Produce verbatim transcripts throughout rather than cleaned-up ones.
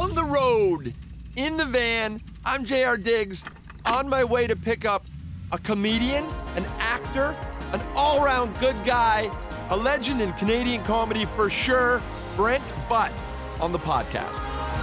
on the road, in the van. I'm J R Diggs, on my way to pick up a comedian, an actor, an all-around good guy, a legend in Canadian comedy for sure, Brent Butt, on the podcast.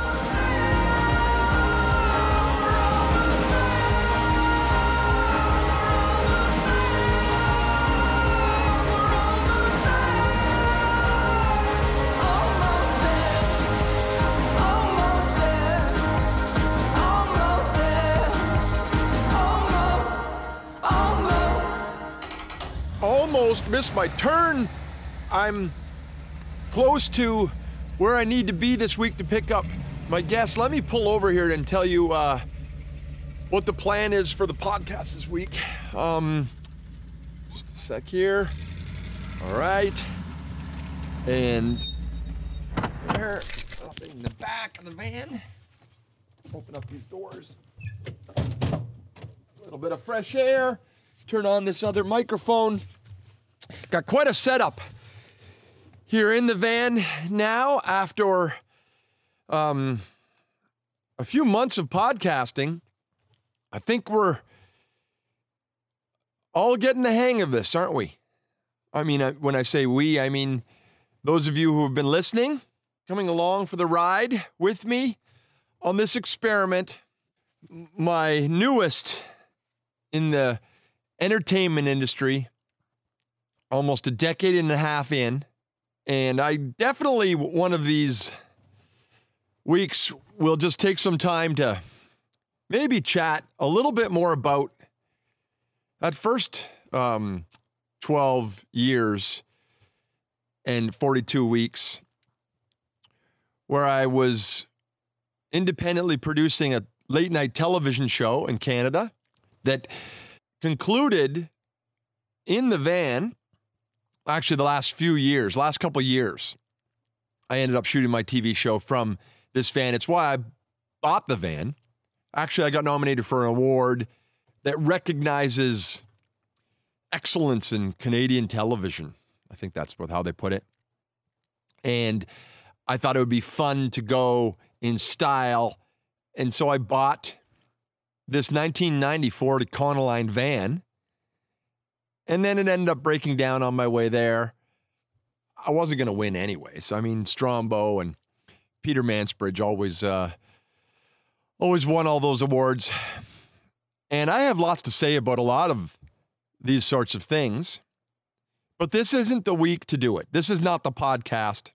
Almost missed my turn. I'm close to where I need to be this week to pick up my guest. Let me pull over here and tell you uh, what the plan is for the podcast this week. Um, just a sec here. All right. And there, up in the back of the van. Open up these doors. A little bit of fresh air. Turn on this other microphone. Got quite a setup here in the van now after um, a few months of podcasting. I think we're all getting the hang of this, aren't we? I mean, when I say we, I mean those of you who have been listening, coming along for the ride with me on this experiment. My newest in the entertainment industry, almost a decade and a half in, and I definitely one of these weeks will just take some time to maybe chat a little bit more about that first um, twelve years and forty-two weeks where I was independently producing a late night television show in Canada that concluded in the van. Actually, the last few years, last couple of years, I ended up shooting my T V show from this van. It's why I bought the van. Actually, I got nominated for an award that recognizes excellence in Canadian television. I think that's how they put it. And I thought it would be fun to go in style. And so I bought this nineteen ninety Ford Econoline van, and then it ended up breaking down on my way there. I wasn't going to win anyways. I mean, Strombo and Peter Mansbridge always, uh, always won all those awards. And I have lots to say about a lot of these sorts of things, but this isn't the week to do it. This is not the podcast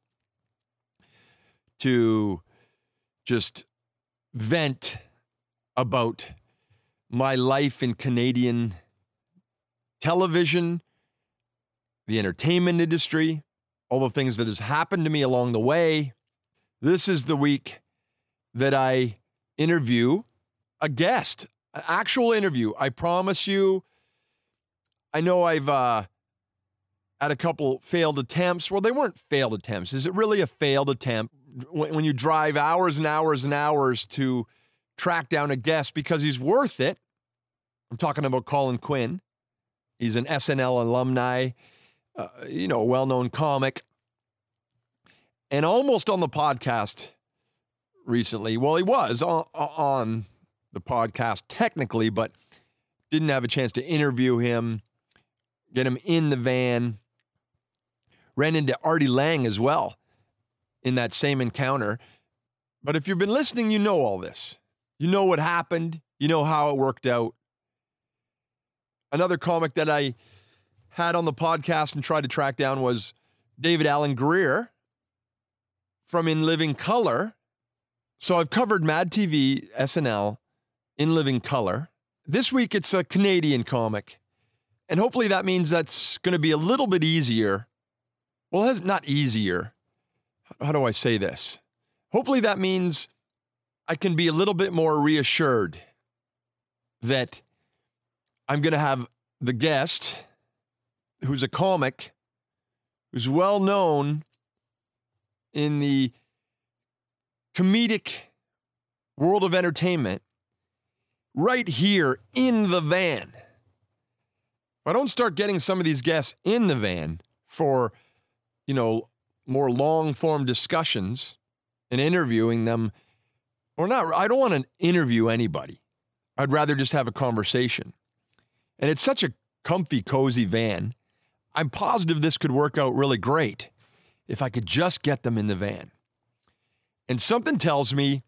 to just vent about my life in Canadian television, the entertainment industry, all the things that has happened to me along the way. This is the week that I interview a guest, an actual interview. I promise you, I know I've uh, had a couple failed attempts. Well, they weren't failed attempts. Is it really a failed attempt when, when you drive hours and hours and hours to track down a guest because he's worth it? I'm talking about Colin Quinn. He's an S N L alumni, uh, you know, well-known comic. And almost on the podcast recently. Well, he was on, on the podcast technically, but didn't have a chance to interview him, get him in the van. Ran into Artie Lang as well in that same encounter. But if you've been listening, you know all this. You know what happened. You know how it worked out. Another comic that I had on the podcast and tried to track down was David Alan Grier from In Living Color. So I've covered Mad T V, S N L, In Living Color. This week it's a Canadian comic. And hopefully that means that's going to be a little bit easier. Well, it's not easier. How do I say this? Hopefully that means I can be a little bit more reassured that I'm going to have the guest who's a comic, who's well known in the comedic world of entertainment, right here in the van. If I don't start getting some of these guests in the van for, you know, more long-form discussions and interviewing them or not, I don't want to interview anybody. I'd rather just have a conversation. And it's such a comfy, cozy van. I'm positive this could work out really great if I could just get them in the van. And something tells me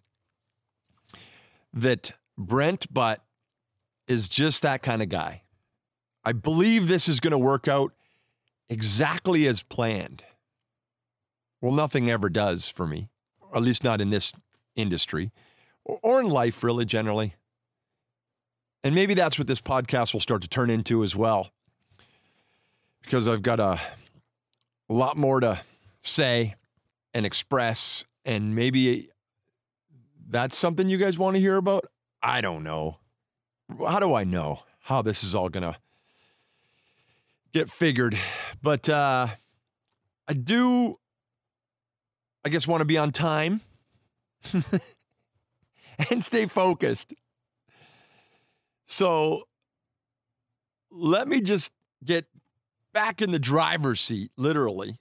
that Brent Butt is just that kind of guy. I believe this is going to work out exactly as planned. Well, nothing ever does for me, or at least not in this industry, or in life really generally. And maybe that's what this podcast will start to turn into as well, because I've got a, a lot more to say and express, and maybe that's something you guys want to hear about. I don't know. How do I know how this is all going to get figured? But uh, I do, I guess, want to be on time and stay focused. So let me just get back in the driver's seat, literally,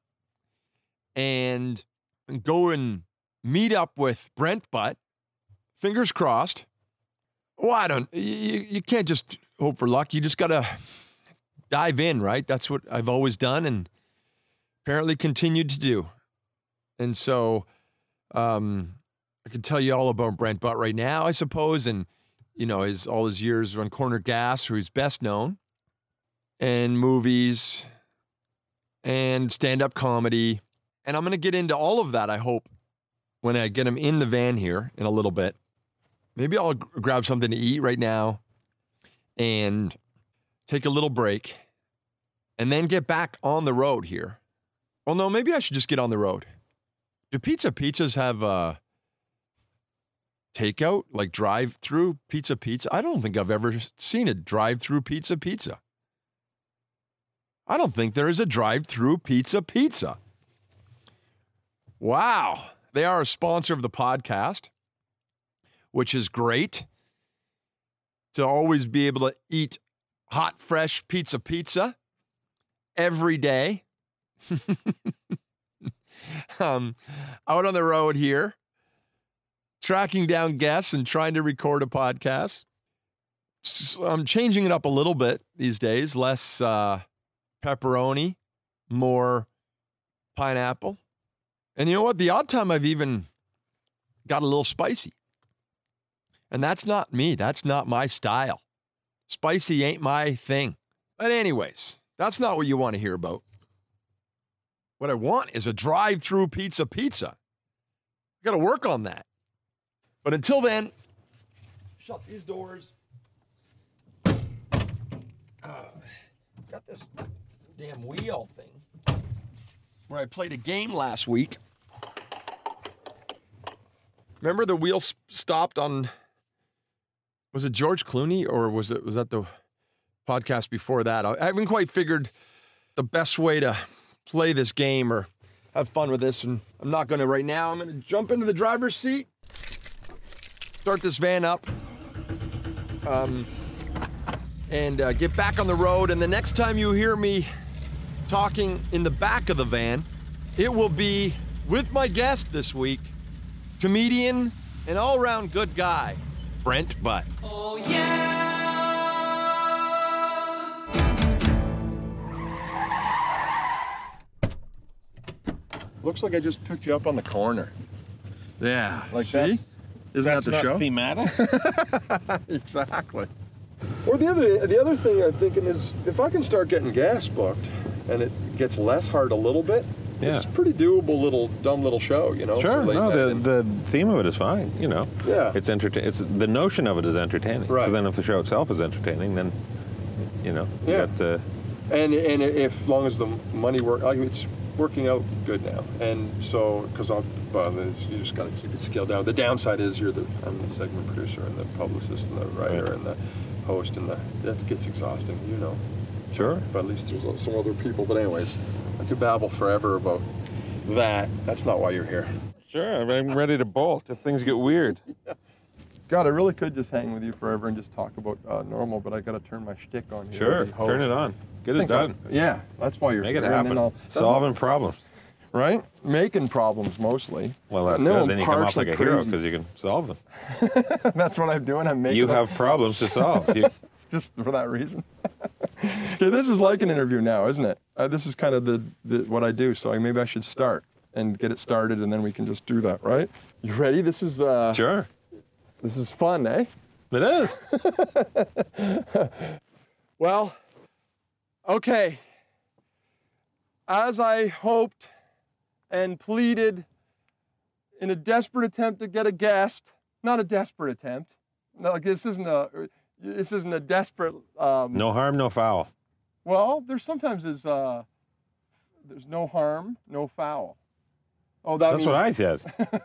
and go and meet up with Brent Butt. Fingers crossed. Well, I don't, you, you can't just hope for luck. You just got to dive in, right? That's what I've always done and apparently continued to do. And so um, I can tell you all about Brent Butt right now, I suppose, and you know, his all his years on Corner Gas, who he's best known, and movies, and stand-up comedy. And I'm going to get into all of that, I hope, when I get him in the van here in a little bit. Maybe I'll g- grab something to eat right now and take a little break and then get back on the road here. Well, no, maybe I should just get on the road. Do Pizza Pizzas have uh, takeout, like drive-through pizza pizza? I don't think I've ever seen a drive-through pizza pizza. I don't think there is a drive-through pizza pizza. Wow. They are a sponsor of the podcast, which is great to always be able to eat hot, fresh pizza pizza every day. um, out on the road here, tracking down guests and trying to record a podcast. So I'm changing it up a little bit these days. Less uh, pepperoni, more pineapple. And you know what? The odd time I've even got a little spicy. And that's not me. That's not my style. Spicy ain't my thing. But anyways, that's not what you want to hear about. What I want is a drive-through pizza pizza. I got to work on that. But until then, shut these doors. Uh, got this damn wheel thing where I played a game last week. Remember the wheel stopped on, was it George Clooney or was it was that the podcast before that? I haven't quite figured the best way to play this game or have fun with this, and I'm not going to right now. I'm going to jump into the driver's seat, start this van up, um, and uh, get back on the road. And the next time you hear me talking in the back of the van, it will be with my guest this week, comedian and all-around good guy, Brent Butt. Oh, yeah. Looks like I just picked you up on the corner. Yeah. Like See? that's- Isn't that That's the not show? thematic. Exactly. Or the other the other thing I'm thinking is if I can start getting gas booked and it gets less hard a little bit, Yeah. it's a pretty doable little dumb little show, you know. Sure, for late no, night the, and- the theme of it is fine, you know. Yeah. It's entertain. It's the notion of it is entertaining. Right. So then, if the show itself is entertaining, then, you know, you Yeah. got uh, And and if long as the money work, like it's working out good now. And so, because I'll, well, there's- you just got to keep it scaled down. The downside is you're the I'm the segment producer and the publicist and the writer Right. and the host and the that gets exhausting, you know. sure. But at least there's some other people. But anyways, I could babble forever about that. That's not why you're here. Sure, I'm ready to bolt if things get weird. God, I really could just hang with you forever and just talk about uh, normal, but I got to turn my shtick on here. Sure, as the host. turn it on. Get it Think done. I- yeah, that's why you're Make here. it and then happen. I'll- that's Solving problems. right? Making problems mostly. Well, that's No, good. Then you come off partially like a hero crazy. because you can solve them. That's what I'm doing. I'm making You up have problems to solve. You, just for that reason. Okay, this is like an interview now, isn't it? Uh, this is kind of the, the what I do, so I, maybe I should start and get it started, and then we can just do that, right? You ready? This is uh, sure. this is fun, eh? It is. Well, okay. As I hoped and pleaded in a desperate attempt to get a guest, not a desperate attempt. No, like this isn't a this isn't a desperate. Um, No harm, no foul. Well, there's sometimes is uh, there's no harm, no foul. Oh, that That's what I said.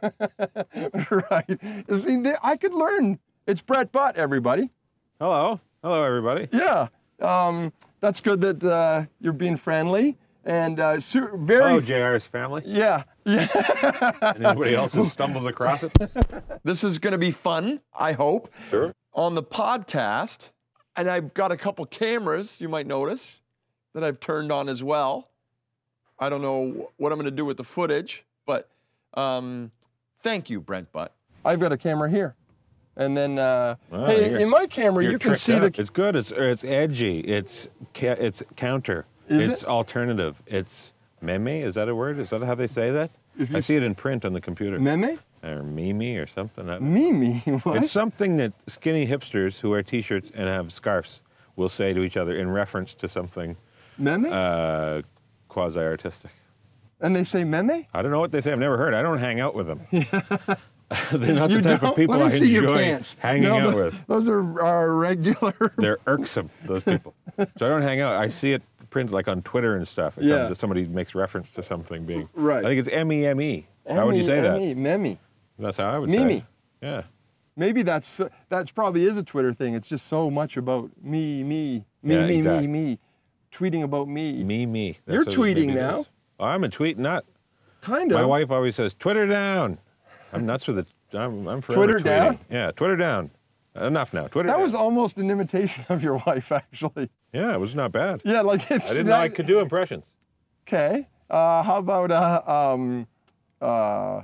I. Right. See, they- I could learn. It's Brett Butt, everybody. Hello. Hello, everybody. Yeah. Um, that's good that uh, you're being friendly and uh, su- very. Hello, J R's family. Yeah. Yeah. And anybody else who stumbles across it. This is going to be fun, I hope. Sure. On the podcast, and I've got a couple cameras, you might notice, that I've turned on as well. I don't know what I'm going to do with the footage, but um, thank you, Brent Butt. I've got a camera here. And then, uh, Wow, hey, you're- in my camera, You're you can tricked see out. the. It's good. It's it's edgy. It's ca- it's counter. Is it's it? alternative. It's meme. Is that a word? Is that how they say that? If you I s- see it in print on the computer. Meme? Or mimi or something. I- Mimi? What? It's something that skinny hipsters who wear T-shirts and have scarves will say to each other in reference to something Meme? uh, quasi-artistic. and they say meme? I don't know what they say. I've never heard. I don't hang out with them. They're not You the type don't? of people Let me I see your enjoy pants. hanging No, out tho- with. Those are, are regular. They're irksome, those people. So I don't hang out. I see it printed like on Twitter and stuff. It Yeah. comes to somebody makes reference to something being. Right. I think it's M E M E. How would you say that? Meme, meme. That's how I would say Mimi. it. Yeah. Maybe that's that's probably is a Twitter thing. It's just so much about me, me, me, Yeah, me, exactly. me, me, tweeting about me. Me, me. That's You're what it tweeting maybe now. is. Oh, I'm a tweet nut. Kind of. My wife always says, Twitter down. I'm nuts with it. I'm, I'm forever Twitter tweeting. down? Yeah, Twitter down. Enough now. Twitter That down. was almost an imitation of your wife, actually. Yeah, it was not bad. Yeah, like it's. I didn't know I could do impressions. Okay. Uh, how about uh, um, uh,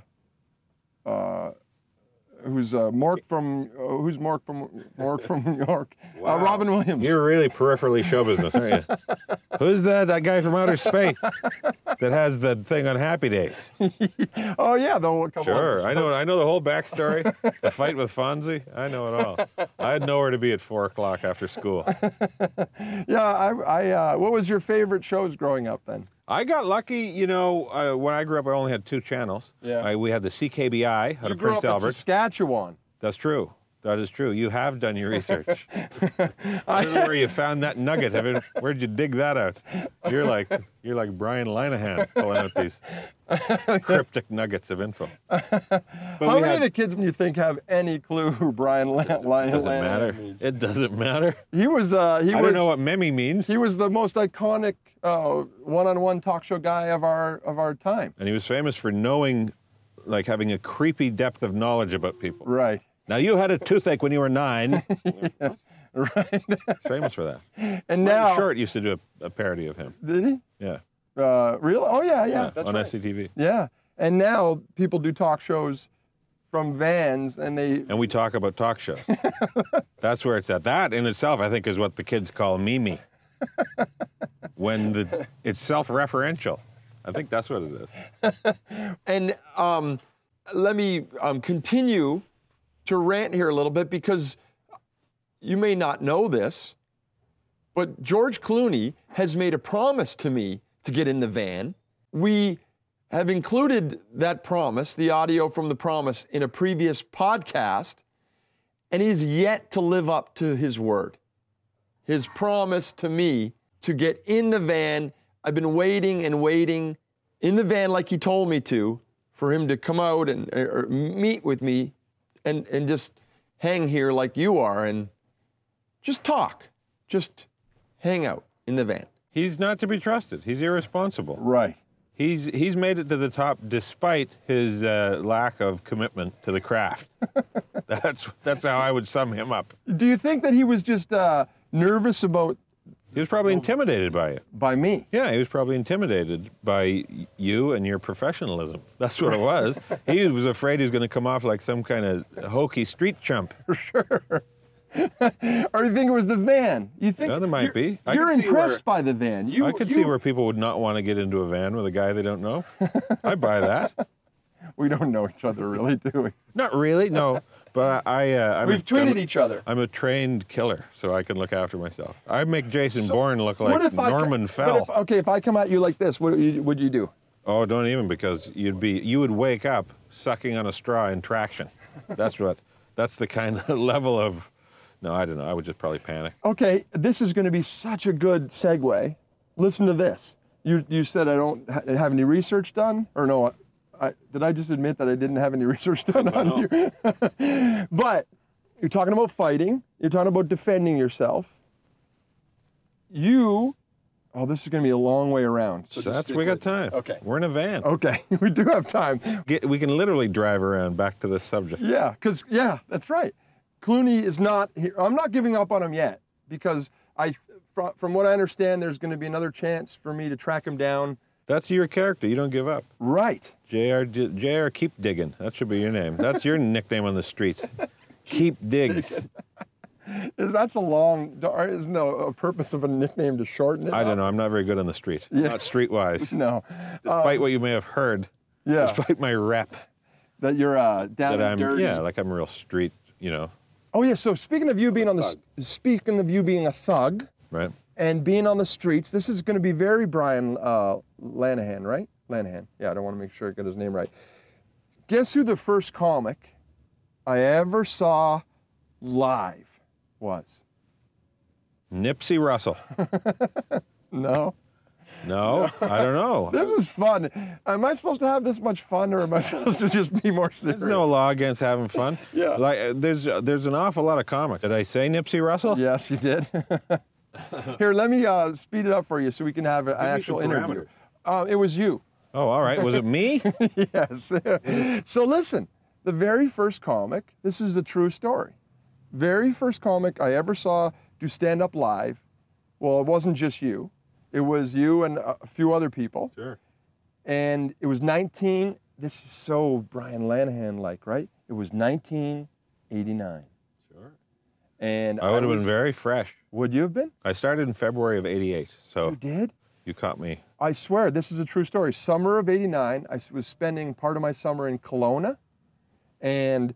uh, who's uh, Mork from uh, who's Mork from Mork from New York? Uh, Robin Williams. You're really peripherally show business, aren't you? Who's that? That guy from outer space that has the thing on Happy Days. Oh yeah, the one couple Sure, I know. episodes. I know the whole backstory. The fight with Fonzie. I know it all. I had nowhere to be at four o'clock after school. Yeah, I, I uh, what was your favorite shows growing up then? I got lucky, you know. Uh, when I grew up, I only had two channels. Yeah. I, we had the C K B I out You of grew Prince up in Albert. Saskatchewan. That's true. That is true. You have done your research. I don't know where you found that nugget. I mean, where'd you dig that out? You're like you're like Brian Linehan pulling out these cryptic nuggets of info. But How we many had- of the kids do you think have any clue who Brian Lan- Lan- It doesn't Lan- matter. means? It doesn't matter. He was uh, he I was don't know what Memi means. he was the most iconic uh, one-on-one talk show guy of our of our time. And he was famous for knowing, like having a creepy depth of knowledge about people. Right. Now, you had a toothache when you were nine. Right. He's famous for that. And Martin now Short used to do a, a parody of him. did he? Yeah. Uh, really? Oh yeah, yeah. Yeah, that's on right. S C T V. Yeah. And now people do talk shows from vans, and they And we talk about talk shows. That's where it's at. That in itself, I think, is what the kids call Mimi. When the it's self-referential. I think that's what it is. And um, let me um, continue to rant here a little bit because you may not know this, but George Clooney has made a promise to me to get in the van. We have included that promise, the audio from the promise, in a previous podcast, and he's yet to live up to his word. His promise to me to get in the van. I've been waiting and waiting in the van like he told me to for him to come out and or meet with me and, and just hang here like you are and just talk. Just hang out in the van. He's not to be trusted. He's irresponsible. right. He's he's made it to the top despite his uh, lack of commitment to the craft. That's that's how I would sum him up. Do you think that he was just uh, nervous about He was probably intimidated by you. By me. Yeah, he was probably intimidated by y- you and your professionalism. That's what it was. He was afraid he was going to come off like some kind of hokey street chump. For sure. Or you think it was the van? You think Yeah, there might you're, be. I You're can see impressed where- by the van. You, I could you, see where people would not want to get into a van with a guy they don't know. I buy that. We don't know each other, really, do we? Not really, no. But I, uh, I'm We've a, tweeted I'm, each other. I'm a trained killer, so I can look after myself. I make Jason So, Bourne look What like if I co- Norman but Fell. if- okay, if I come at you like this, what would you, would you do? Oh, don't even, because you'd be you would wake up sucking on a straw in traction. That's what. That's the kind of level of. No, I don't know. I would just probably panic. Okay, this is going to be such a good segue. Listen to this. You you said I don't ha- have any research done, or no? I, did I just admit that I didn't have any research done on you? But you're talking about fighting. You're talking about defending yourself. You. Oh, this is going to be a long way around. So So just that's stick we got with- time. Okay. We're in a van. Okay, we do have time. Get, we can literally drive around back to this subject. Yeah, because yeah, that's right. Clooney is not here. I'm not giving up on him yet because I, from, from what I understand, there's going to be another chance for me to track him down. That's your character. You don't give up. Right. J R D- J R Keep Digging. That should be your name. That's your nickname on the street. Keep Diggs. Is that's a long? or Isn't there a purpose of a nickname to shorten it? I don't up? know. I'm not very good on the street. Yeah. Not streetwise. No. Despite what you may have heard. Yeah. Despite my rep. That you're uh, down That and I'm, dirty. yeah, like I'm a real street, you know, Oh yeah. So speaking of you being on the s- speaking of you being a thug right? and being on the streets, this is going to be very Brian uh, Lanahan, right? Lanahan. Yeah, I don't want to make sure I get his name right. Guess who the first comic I ever saw live was? Nipsey Russell. No. No, I don't know. This is fun. Am I supposed to have this much fun, or am I supposed to just be more serious? There's no law against having fun. Yeah. Like uh, there's uh, there's an awful lot of comics. Did I say Nipsey Russell? Yes, you did. Here, let me uh, speed it up for you so we can have an me actual some interview. parameters. Uh, it was you. Oh, all right. Was it me? Yes. So listen, the very first comic, this is a true story. Very first comic I ever saw do stand up live. Well, it wasn't just you. It was you and a few other people. Sure. And it was nineteen, this is so Brian Lanahan like, right? It was nineteen eighty-nine. Sure. And I would have been was- very fresh. Would you have been? I started in February of eighty-eight, so You did? you caught me. I swear, this is a true story. Summer of eighty-nine, I was spending part of my summer in Kelowna, and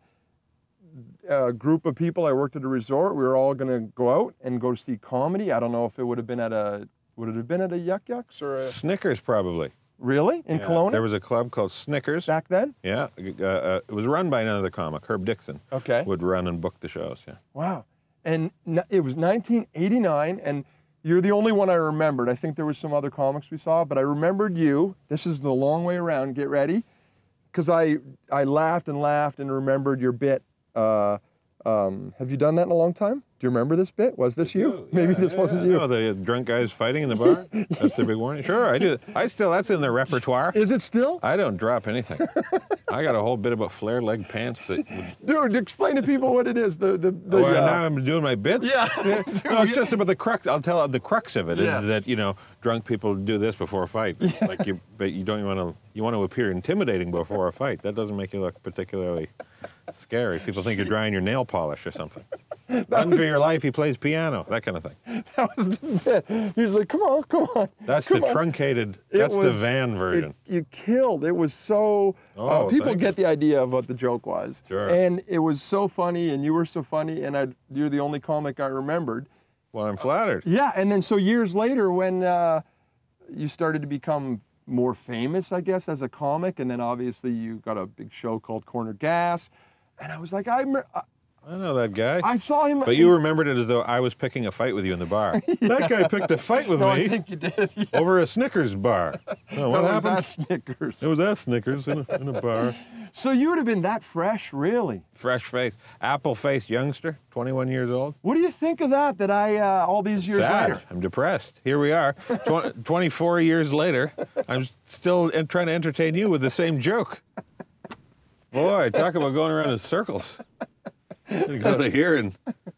a group of people, I worked at a resort, we were all gonna go out and go to see comedy. I don't know if it would have been at a, would it have been at a Yuck Yucks or a, Snickers probably. really? In Yeah. Kelowna? There was a club called Snickers. Back then? Yeah. Uh, uh, it was run by another comic, Herb Dixon. Okay. Would run and book the shows. Yeah. Wow. And n- it was nineteen eighty-nine, and you're the only one I remembered. I think there was some other comics we saw, but I remembered you. This is the long way around. Get ready. Because I, I laughed and laughed and remembered your bit. Uh, um, have you done that in a long time? Do you remember this bit? Was this you? Maybe this wasn't you. No, the drunk guys fighting in the bar. That's the big warning. Sure, I do. I still, that's in the repertoire. Is it still? I don't drop anything. I got a whole bit about flare leg pants that. Would, Dude, explain to people what it is. The, the, the, oh, uh, now I'm doing my bits. Yeah. No, it's just about the crux. I'll tell the crux of it is Yes. that you know drunk people do this before a fight. Like you, but you don't want to. You want to appear intimidating before a fight. That doesn't make you look particularly scary. People think you're drying your nail polish or something. Run for your life. He plays piano. That kind of thing. that was the bit. He was like, come on, come on. That's come the on. truncated. It That's the was- van version. It, you killed. It was so. Oh, uh, people thank get the idea of what the joke was. Sure. And it was so funny, and you were so funny, and I, you're the only comic I remembered. Well, I'm flattered. Yeah, and then so years later, when uh, you started to become more famous, I guess, as a comic, and then obviously you got a big show called Corner Gas, and I was like, I, me- I, I know that guy. I saw him. But you remembered it as though I was picking a fight with you in the bar. That guy picked a fight with No, me I think you did. Yeah. over a Snickers bar. Oh, what That was happened? at Snickers. It was at Snickers in a, in a bar. So you would have been that fresh, really. Fresh face, apple-faced youngster, twenty-one years old. What do you think of that? That I uh, all these years Sad. later. I'm depressed. Here we are, Tw- twenty-four years later. I'm still en- trying to entertain you with the same joke. Boy, talk about going around in circles. You go to here and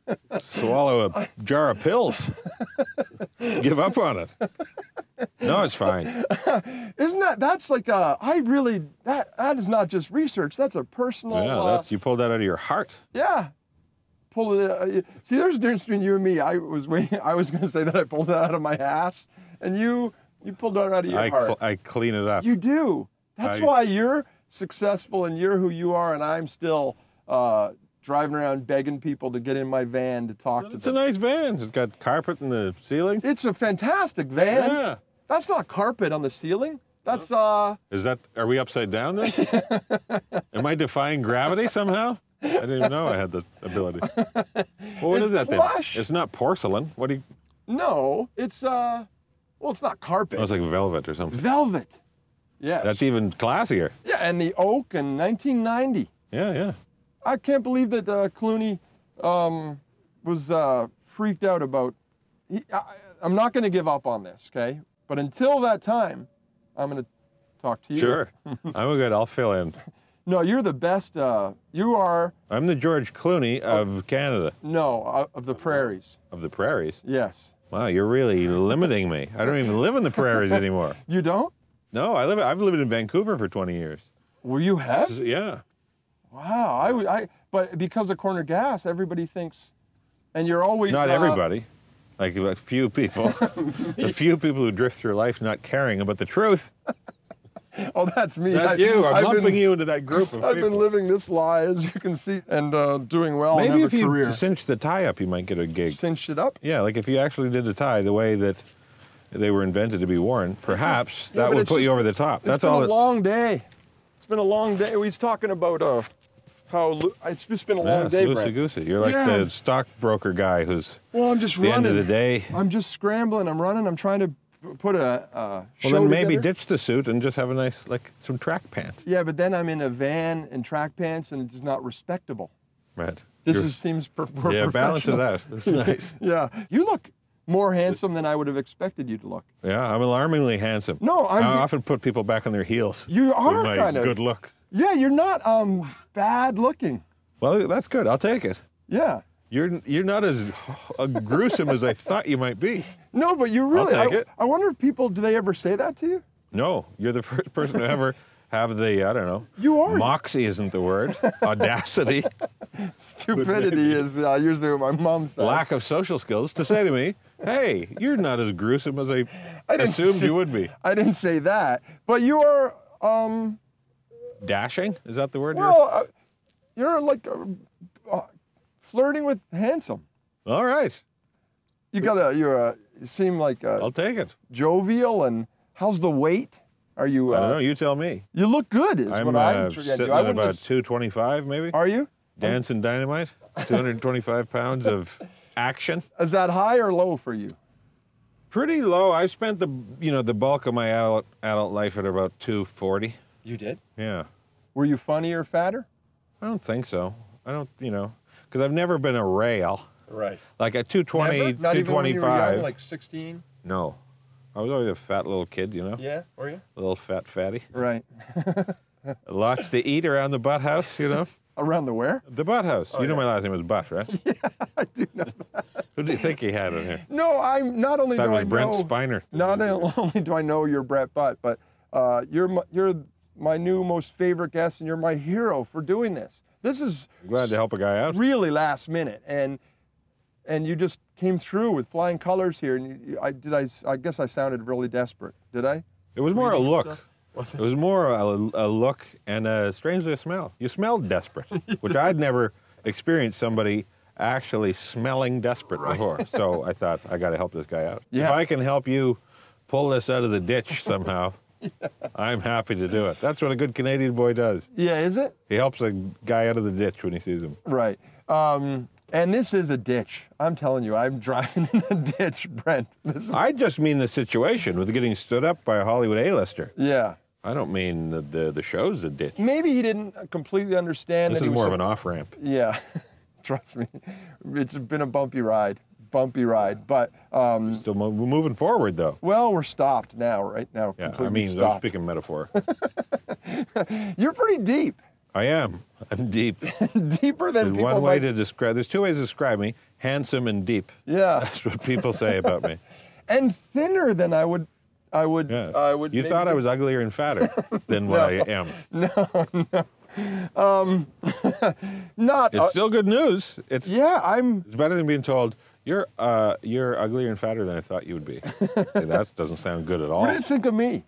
Swallow a jar of pills. Give up on it. No, it's fine. Isn't that, that's like a, I really, that that is not just research, that's a personal, Yeah, uh, that's you pulled that out of your heart. yeah. Pull it, uh, see, there's a difference between you and me. I was waiting, I was going to say that I pulled it out of my ass, and you, you pulled it out of your I heart. cl- I clean it up. You do. That's I- why you're successful and you're who you are, and I'm still uh, driving around begging people to get in my van to talk to It's a them. nice van. It's got carpet in the ceiling. It's a fantastic van. Yeah. That's not carpet on the ceiling. That's uh. Is that? Are we upside down then? Am I defying gravity somehow? I didn't even know I had the ability. Well, what It's is that plush. then? It's not porcelain. What do you? No, it's uh. Well, it's not carpet. Oh, it's like velvet or something. Velvet. Yes. That's even classier. Yeah, and the oak in nineteen ninety. Yeah, yeah. I can't believe that uh, Clooney um, was uh, freaked out about. He, I, I'm not going to give up on this, okay? But until that time, I'm going to talk to you. Sure. I'm good. I'll fill in. No, you're the best. Uh, you are I'm the George Clooney of Canada, no uh, of the prairies. of the prairies. Yes. Wow, you're really limiting me. I don't even live in the prairies anymore. You don't? No, I live. I've lived in Vancouver for twenty years. Well, you have. S- Yeah. Wow. I, w- I. But because of Corner Gas, everybody thinks, and you're always Not uh, everybody. Like a few people. A few people who drift through life not caring about the truth. Oh, that's me. That's I, you. I'm I've lumping been, you into that group of I've people. been living this lie, as you can see, and uh, doing well and Maybe have if a you career. cinch the tie up, you might get a gig. Cinch it up. Yeah, like if you actually did a tie the way that they were invented to be worn, perhaps Yeah, that but would it's put just- you over the top. It's That's been all a it's. long day. It's been a long day. He's talking about uh, how lo- it's just been a long Yeah, day, loosey Brent. goosey. You're like Yeah. the stockbroker guy who's Well, I'm just at the running. end of the day. I'm just scrambling. I'm running. I'm trying to p- put a uh, show Well, then maybe together. ditch the suit and just have a nice, like, some track pants. Yeah, but then I'm in a van and track pants, and it's not respectable. Right. This You're- is seems per- per- yeah, balances professional. out. It's nice. Yeah, you look more handsome than I would have expected you to look. Yeah, I'm alarmingly handsome. No, I'm- I often put people back on their heels. You are with my kind of. good looks. Yeah, you're not um bad looking. Well, that's good. I'll take it. Yeah. You're you're not as uh, gruesome as I thought you might be. No, but you really. take I, it. I wonder if people do they ever say that to you? No, you're the first person to ever have the, I don't know. You are. Moxie isn't the word. Audacity. Stupidity is uh, usually what my mom says. Lack of social skills to say to me, hey, you're not as gruesome as I, I didn't assumed say- you would be. I didn't say that, but you are. Um, Dashing? Is that the word? you're- well, uh, you're like uh, uh, flirting with handsome. All right. You got a. You're a. You seem like uh, I'll take it. jovial and how's the weight? Are you? I don't know. Uh, You tell me. you look good. Is I'm what uh, I'm. Yeah, sitting you- I at wouldn't about have- two twenty-five, maybe. Are you? Dancing dynamite. two hundred twenty-five pounds of action. Is that high or low for you? Pretty low. I spent the you know the bulk of my adult adult life at about two forty. You did. Yeah. Were you funny or fatter? I don't think so. I don't, you know, because I've never been a rail. Right. Like at two twenty, Never? Not two even when you were twenty-five. young, like sixteen. No. I was always a fat little kid, you know? Yeah. Were you? A little fat fatty. Right. Lots to eat around the butt house, you know? Around the where? The butt house. you know yeah. my last name was Butt, right? I do know. Who do you think he had in here? No, I'm not only That do was I Brent know. Spiner. Not only do I know you're Brett Butt, but uh, you're my, you're my new most favorite guest, and you're my hero for doing this. This is Glad to help a guy out. really last minute, and and you just came through with flying colors here. And you, I did I I guess I sounded really desperate. Did I? It was more a Reading look. stuff? Was It was more a, a look and a, strangely a smell. You smelled desperate, which I'd never experienced somebody actually smelling desperate before. So I thought, I got to help this guy out. Yeah. If I can help you pull this out of the ditch somehow, I'm happy to do it. That's what a good Canadian boy does. Yeah, is it? He helps a guy out of the ditch when he sees him. Right. Um, and this is a ditch. I'm telling you, I'm driving in a ditch, Brent. This is, I just mean the situation with getting stood up by a Hollywood A-lister. yeah. I don't mean the, the, the show's a ditch. Maybe he didn't completely understand This that is he was more so- of an off-ramp. Yeah, trust me, it's been a bumpy ride, bumpy ride. But um, Still mo- we're moving forward, though. well, we're stopped now, right now. Yeah, I completely mean, I'm stopped. speaking metaphor. You're pretty deep, I am. I'm deep. deeper than There's people one way might. to describe. There's two ways to describe me. handsome and deep. Yeah. That's what people say about me. And thinner than I would. I would. Yeah. I would. You maybe thought I think. was uglier and fatter than what I am. Not. It's uh, still good news. It's yeah, I'm. it's better than being told you're uh, you're uglier and fatter than I thought you would be. See, that doesn't sound good at all. What do you think of me?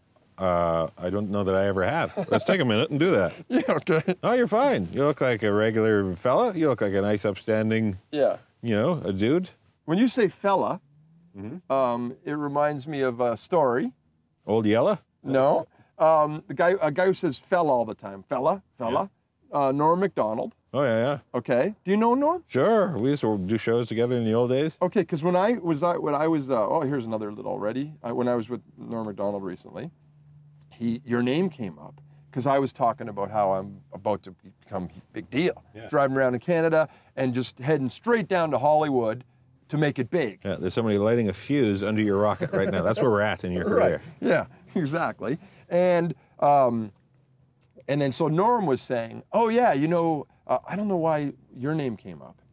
Uh, I don't know that I ever have. Let's take a minute and do that. Yeah. Okay. Oh, you're fine. You look like a regular fella. You look like a nice, upstanding, Yeah. you know, a dude. When you say fella, Mm-hmm. um, it reminds me of a story. Old Yella. No, um, the guy, a guy who says fella all the time. Fella, fella. Uh, Norm Macdonald. Oh yeah, yeah. Okay. Do you know Norm? Sure. We used to do shows together in the old days. Okay, because when I was I when I was uh, oh here's another little already. I, when I was with Norm Macdonald recently, he your name came up because I was talking about how I'm about to become big deal, Yeah. driving around in Canada and just heading straight down to Hollywood to make it big. Yeah, there's somebody lighting a fuse under your rocket right now. That's where we're at in your career. Right. Yeah. Exactly. And um, and then so Norm was saying, oh yeah, you know, uh, I don't know why your name came up,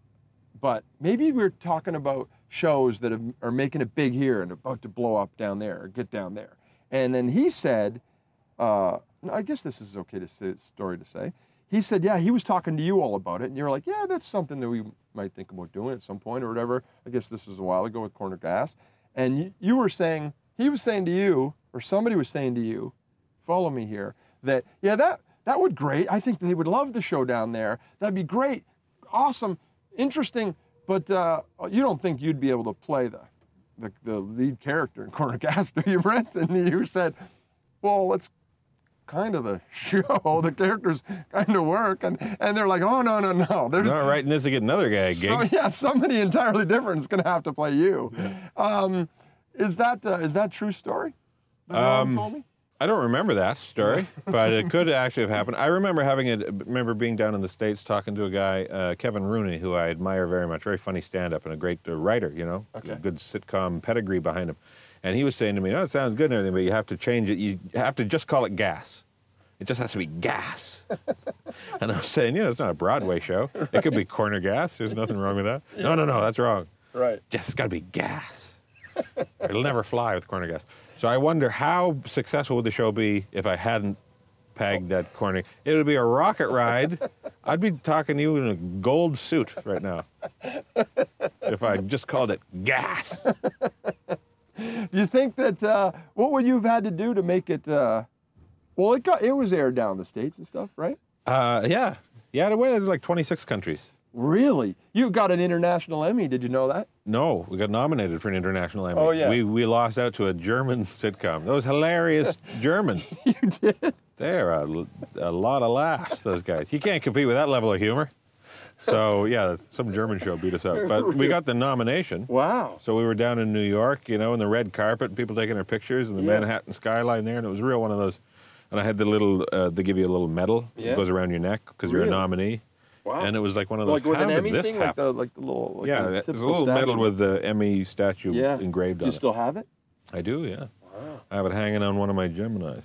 but maybe we're talking about shows that have, are making it big here and about to blow up down there or get down there. And then he said, uh, I guess this is okay to say, story to say. He said, yeah, he was talking to you all about it, and you're like, yeah, that's something that we might think about doing at some point or whatever. I guess this was a while ago with Corner Gas. And you, you were saying, he was saying to you, or somebody was saying to you, follow me here, that, yeah, that, that would great. I think they would love the show down there. That'd be great, awesome, interesting, but uh, you don't think you'd be able to play the, the, the lead character in Corner Gas, do you, Brent? And you said, well, let's kind of the show, the characters kind of work, and, and they're like, oh, no, no, no. There's, Not writing this to get another guy a gig. so, yeah, somebody entirely different is going to have to play you. Um, is that uh, is that true story that Norm Um, told me? I don't remember that story, but it could actually have happened. I remember having a, remember being down in the States talking to a guy, uh, Kevin Rooney, who I admire very much, very funny stand-up and a great uh, writer, you know, Okay. a good sitcom pedigree behind him. And he was saying to me, oh, it sounds good and everything, but you have to change it. You have to just call it Gas. It just has to be Gas. And I was saying, yeah, it's not a Broadway show. It could be Corner Gas. There's nothing wrong with that. No, no, no, that's wrong. Right. Just, it's got to be Gas. It'll never fly with Corner Gas. So I wonder how successful would the show be if I hadn't pegged that corner. It would be a rocket ride. I'd be talking to you in a gold suit right now if I just called it Gas. Do you think that, uh, what would you have had to do to make it, uh, well, it got, it was aired down in the States and stuff, right? Uh, yeah. Yeah, it went to like twenty-six countries. Really? You got an international Emmy, did you know that? No, we got nominated for an international Emmy. Oh, yeah. We, we lost out to a German sitcom. Those hilarious Germans. You did? They're a, a lot of laughs, those guys. You can't compete with that level of humor. So, yeah, some German show beat us out. But we got the nomination. Wow. So we were down in New York, you know, in the red carpet, people taking their pictures, and the Yeah. Manhattan skyline there, and it was real one of those. And I had the little, uh, they give you a little medal Yeah. that goes around your neck because you're a Really? nominee. Wow. And it was like one of those, Like with how an did Emmy this thing, like happen? the, like the little, like yeah, the there's a typical little medal statue? with the Emmy statue Yeah. engraved Do on you still have it? it. I do, yeah. Wow. I have it hanging on one of my Geminis.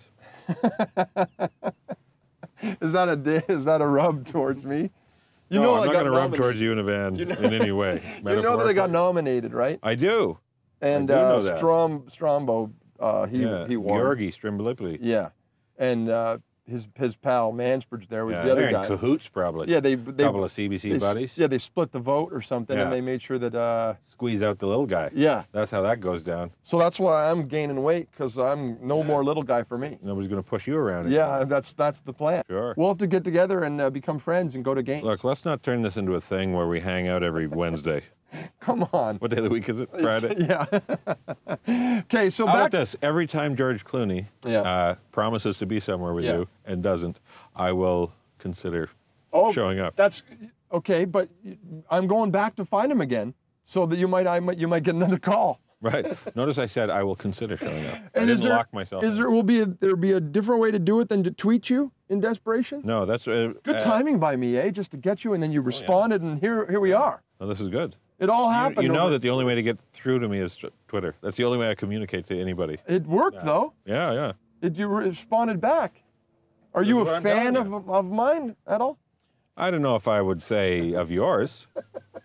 Is that a di- is that a rub towards me? You no, know I'm I not got going to rub nominated. towards you in a van You know- in any way. You know that I got metaphorically. nominated, right? I do. And do uh, know that. Strom Strombo, uh, he yeah, he won. Georgi Strimbolipli. Yeah, and uh, his his pal Mansbridge there was Yeah, the other they're guy. in cahoots probably. Yeah, they they couple of C B C they s- buddies. Yeah, they split the vote or something, Yeah. and they made sure that. Uh, Squeeze out the little guy. yeah, That's how that goes down. so that's why I'm gaining weight because I'm no more little guy for me. Nobody's going to push you around. Yeah, that's that's the plan. Sure. We'll have to get together and uh, become friends and go to games. Look, let's not turn this into a thing where we hang out every Wednesday. Come on. What day of the week is it? Friday? Yeah. Okay, so How about back. this? Every time George Clooney Yeah. uh, promises to be somewhere with Yeah. you and doesn't, I will consider Oh, showing up. That's okay, but I'm going back to find him again, so that you might I might you might get another call. Right. Notice I said I will consider showing up. I And didn't is there lock myself. is in. there will be a there be a different way to do it than to tweet you in desperation? No, that's uh, Good uh, timing by me, eh? Just to get you, and then you responded, and here here we are. No, this is good. It all You, happened. you know over- that the only way to get through to me is tw- Twitter. That's the only way I communicate to anybody. it worked though. Yeah, yeah. It, you responded back. Are This you is what a I'm fan telling of of mine at all? I don't know if I would say of yours.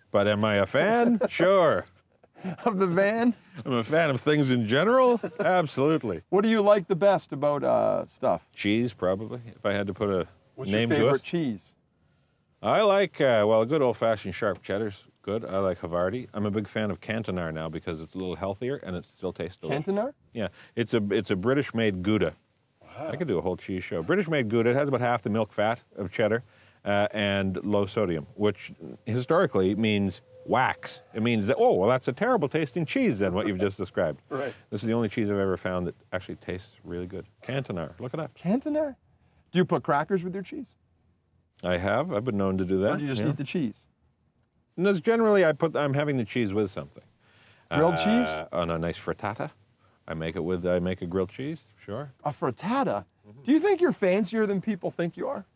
But am I a fan? Sure. Of the van? I'm a fan of things in general. Absolutely. What do you like the best about uh, stuff? Cheese, probably. If I had to put a What's name your to favorite it. cheese? I like, uh, well, a good old-fashioned sharp cheddar's good. I like Havarti. I'm a big fan of Cantonar now because it's a little healthier and it still tastes delicious. Cantonar? Yeah, it's a it's a British-made Gouda. Wow. I could do a whole cheese show. British-made Gouda. It has about half the milk fat of cheddar uh, and low sodium, which historically means wax. It means that, oh, well, that's a terrible tasting cheese then, what you've just described. Right. This is the only cheese I've ever found that actually tastes really good. Cantonar. Look it up. Cantonar? Do you put crackers with your cheese? I have. I've been known to do that. Or do you just yeah. eat the cheese? And that's generally, I put, I'm having the cheese with something. Grilled Uh, cheese? On a nice frittata. I make it with, I make a grilled cheese, sure. A frittata? Do you think you're fancier than people think you are?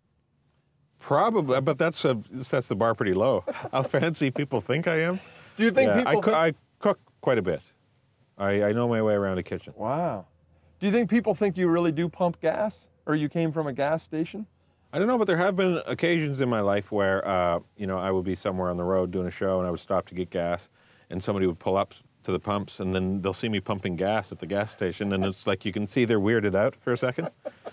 Probably, but that's a, that's the bar pretty low. How fancy people think I am. Do you think Yeah, people I, coo- think... I cook quite a bit. I, I know my way around a kitchen. Wow. Do you think people think you really do pump gas? Or you came from a gas station? I don't know, but there have been occasions in my life where, uh, you know, I would be somewhere on the road doing a show and I would stop to get gas and somebody would pull up to the pumps and then they'll see me pumping gas at the gas station and it's like you can see they're weirded out for a second.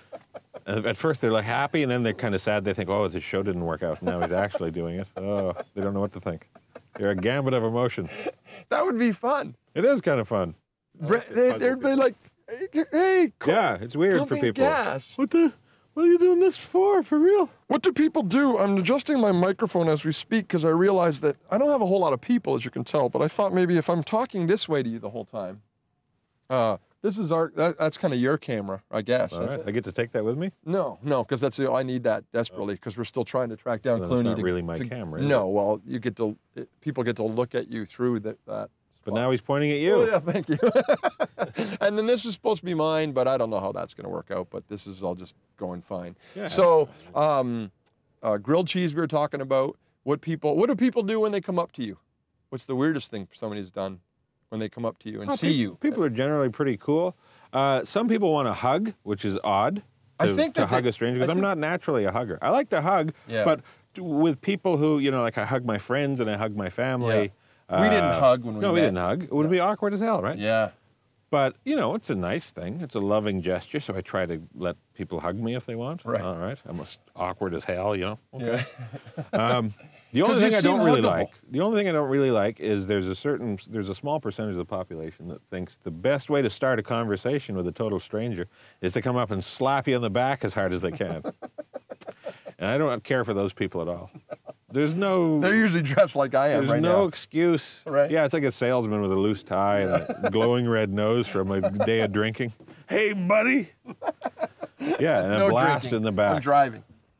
And at first they're like happy and then they're kind of sad. They think, oh, the show didn't work out. Now he's actually doing it. Oh, they don't know what to think. They're a gambit of emotion. That would be fun. It is kind of fun. Bre- they, they'd be like, hey, hey co- Yeah, it's weird for pumping people. gas. What the? What are you doing this for? For real? What do people do? I'm adjusting my microphone as we speak because I realize that I don't have a whole lot of people, as you can tell, but I thought maybe if I'm talking this way to you the whole time, uh, this is our, that, that's kind of your camera, I guess. All That's right, it. I get to take that with me. No, no, because that's the, I need that desperately because we're still trying to track down So then Clooney. it's not to, really my to- camera, is No, well, you get to, it, people get to look at you through that. that But spot. now he's pointing at you. Oh, yeah, thank you. And then this is supposed to be mine, but I don't know how that's going to work out. But this is all just going fine. Yeah. So, um, uh, grilled cheese we were talking about. What people, what do people do when they come up to you? What's the weirdest thing somebody's done when they come up to you and Oh, see peop- you? People are generally pretty cool. Uh, some people want to hug, which is odd. To, I think to that hug they- a stranger I because I'm think- not naturally a hugger. I like to hug, Yeah. but t- with people who you know, like I hug my friends and I hug my family. Yeah. We didn't uh, hug when we No, we met. didn't hug. It would be awkward as hell, right? Yeah. But you know, it's a nice thing. It's a loving gesture. So I try to let people hug me if they want. Right. All right. I'm as awkward as hell, you know. Yeah. Um, the only 'Cause you thing I seem don't really huggable. like, the only thing I don't really like is there's a certain, there's a small percentage of the population that thinks the best way to start a conversation with a total stranger is to come up and slap you on the back as hard as they can. And I don't care for those people at all. There's no, They're usually dressed like I am there's right no now. excuse. Right. Yeah, it's like a salesman with a loose tie and a glowing red nose from a day of drinking. Hey, buddy. Yeah, and a No blast drinking. in the I'm back. driving.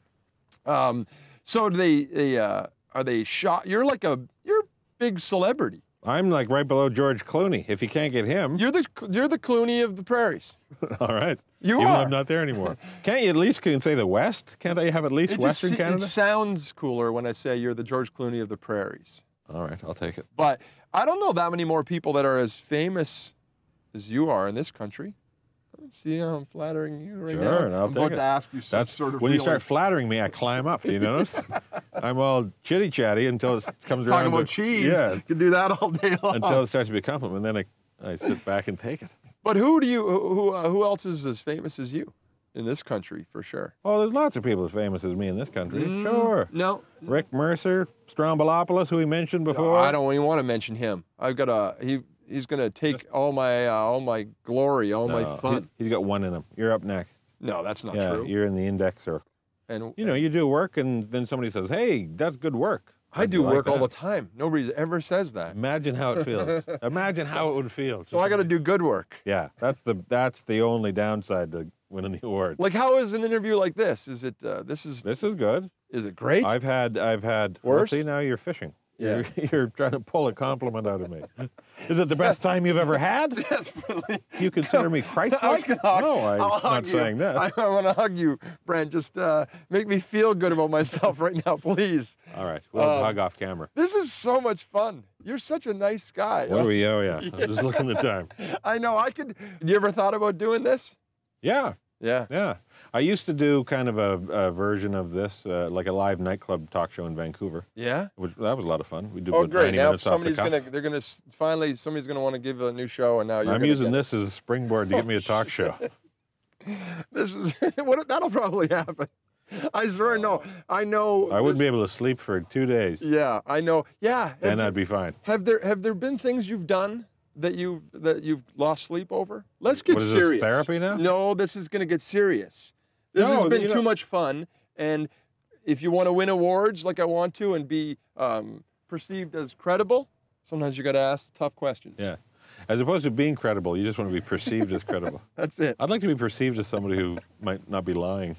Um, so do they, they uh, are they shot? You're like a, you're a big celebrity. I'm like right below George Clooney. If you can't get him, You're the, you're the Clooney of the prairies. all right. You Even though are. I'm not there anymore. Can't you at least can say the West? Can't I have at least It just Western se- Canada? It sounds cooler when I say you're the George Clooney of the prairies. All right, I'll take it. But I don't know that many more people that are as famous as you are in this country. See how I'm flattering you right now? Sure, and I'll I'm take about it. to ask you some That's sort of when you really- start flattering me, I climb up. Do you notice? I'm all chitty chatty until it comes talking around. about to, cheese. Yeah, You can do that all day long. until it starts to be a compliment. Then I, I sit back and take it. But who do you who who, uh, who else is as famous as you in this country for sure? Oh, there's lots of people as famous as me in this country. Mm. Sure. No, Rick Mercer, Strombolopoulos, who we mentioned before. I don't even want to mention him. I've got a he. He's gonna take all my uh, all my glory, all my No, fun. he- he's got one in him. You're up next. No, that's not yeah, true. you're in the index circle. And You know, you do work, and then somebody says, "Hey, that's good work." I How'd do you like work all that? the time. Nobody ever says that. Imagine how it feels. Imagine how it would feel. So I got to do good work. Yeah, that's the that's the only downside to winning the award. Like, how is an interview like this? Is it uh, this is This is good. is it great? I've had I've had. Well, Worse? see, now you're fishing. Yeah. You're, you're trying to pull a compliment out of me. Is it the best time you've ever had? Desperately. Do you consider me I was Christ-like? gonna hug, No, I'm I'll not hug you. saying that. I, I want to hug you, Brent. Just uh, make me feel good about myself right now, please. All right, we'll Um, hug off camera. This is so much fun. You're such a nice guy. What are we? Oh yeah, I'm just looking at the time. I know. I could. You ever thought about doing this? Yeah, Yeah. Yeah. I used to do kind of a, a version of this, uh, like a live nightclub talk show in Vancouver. Yeah. Which, that was a lot of fun. We do Oh, about great! ninety Now minutes off the somebody's cuff. gonna, they're gonna s- finally, somebody's gonna want to give a new show, and now you're. I'm gonna using get this as a springboard to get me a talk show. it. This is what that'll probably happen. I swear, no. I know. I wouldn't be able to sleep for two days, Yeah, I know. Yeah. Have, and you- I'd be fine. have there have there been things you've done that you that you've lost sleep over? Let's get What is serious. this, therapy now? No, this is gonna get serious. This No, has been you too know- much fun, and if you want to win awards like I want to and be um, perceived as credible, sometimes you got to ask the tough questions. Yeah. As opposed to being credible, you just want to be perceived as credible. That's it. I'd like to be perceived as somebody who might not be lying.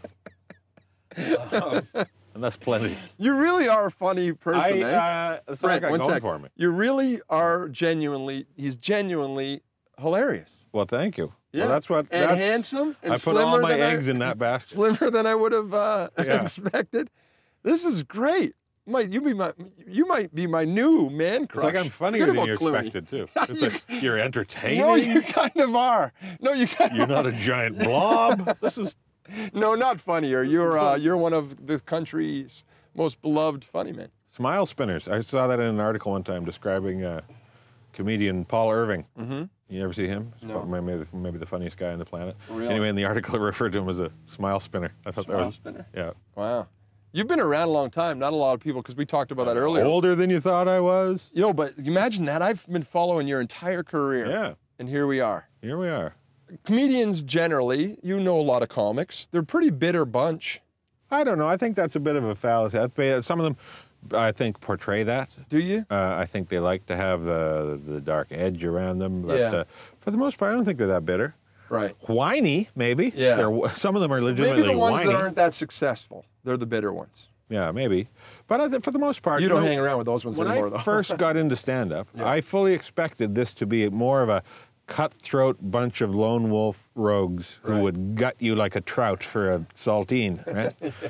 Um, and that's plenty. You really are a funny person, I, eh? uh, that's what I Brent, got one going sec. for me. You really are genuinely, he's genuinely hilarious. Well, thank you. Yeah. Well, that's what. And that's, handsome and I put slimmer all my than eggs I, in that basket. slimmer than I would have uh, Yeah. expected. This is great. Might you be my you might be my new man It's crush. like I'm funnier Forget than you about Clooney. expected too. Yeah, It's you- like you're entertaining. No, you kind of are. No, you kind You're not a giant blob. This is. No, not funnier. You're uh, you're one of the country's most beloved funny men. Smile spinners. I saw that in an article one time describing uh, comedian Paul Irving. Mm-hmm. You ever see him? He's No. probably Maybe, the- maybe the funniest guy on the planet. Really? Anyway, in the article, it referred to him as a smile spinner. I thought that Smile was. spinner. Yeah. Wow. You've been around a long time. Not a lot of people, because we talked about that earlier. Older than you thought I was. You know, but imagine that. I've been following your entire career. Yeah. And here we are. Here we are. Comedians generally, you know a lot of comics. They're a pretty bitter bunch. I don't know. I think that's a bit of a fallacy. I think Some of them, I think, portray that. Do you? Uh, I think they like to have the the dark edge around them. But Yeah. uh, for the most part, I don't think they're that bitter. Right. Whiny, maybe. Yeah. They're, some of them are legitimately Maybe the ones whiny. that aren't that successful. They're the bitter ones. Yeah, maybe. But I think for the most part, You don't know, hang around with those ones when anymore, I though. first got into stand-up, I fully expected this to be more of a cutthroat bunch of lone wolf rogues who Right. would gut you like a trout for a saltine, right?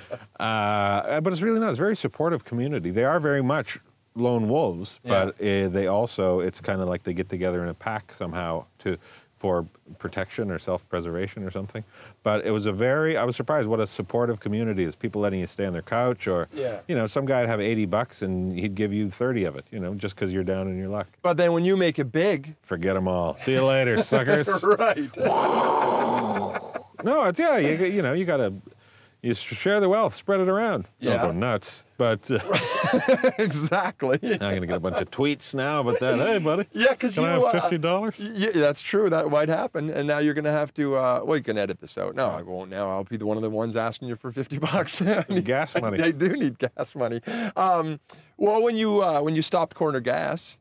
uh, but it's really not. It's a very supportive community. They are very much lone wolves, but uh, they also, it's kind of like they get together in a pack somehow to for protection or self-preservation or something. But it was a very, I was surprised what a supportive community is. People letting you stay on their couch, or, Yeah. you know, some guy'd have eighty bucks and he'd give you thirty of it, you know, just because you're down in your luck. But then when you make it big, Forget them all. See you later, suckers. right? No, it's, yeah, you, you know, you got to, you share the wealth, spread it around. Yeah. Don't go nuts. But uh, exactly. I'm going to get a bunch of tweets now about that. Hey, buddy. Yeah, because Can you. I have uh, fifty dollars? Yeah, that's true. That might happen, and now you're going to have to. Uh, well, you can edit this out. No, I won't. Now I'll be the one of the ones asking you for fifty bucks. I need- Gas money. I do need gas money. Um, well, when you uh, when you stopped Corner Gas,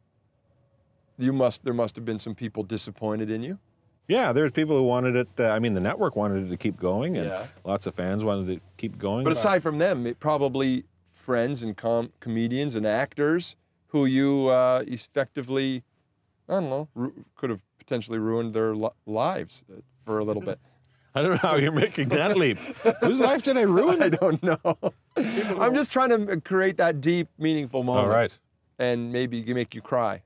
you must there must have been some people disappointed in you. Yeah, there's people who wanted it. Uh, I mean, the network wanted it to keep going, and Yeah. lots of fans wanted it to keep going. But aside from them, it probably friends and com- comedians and actors who you uh, effectively, I don't know, ru- could have potentially ruined their li- lives uh, for a little bit. I don't know how you're making that leap. Whose life did I ruin? I don't know. I'm just trying to create that deep, meaningful moment. All right. And maybe make you cry.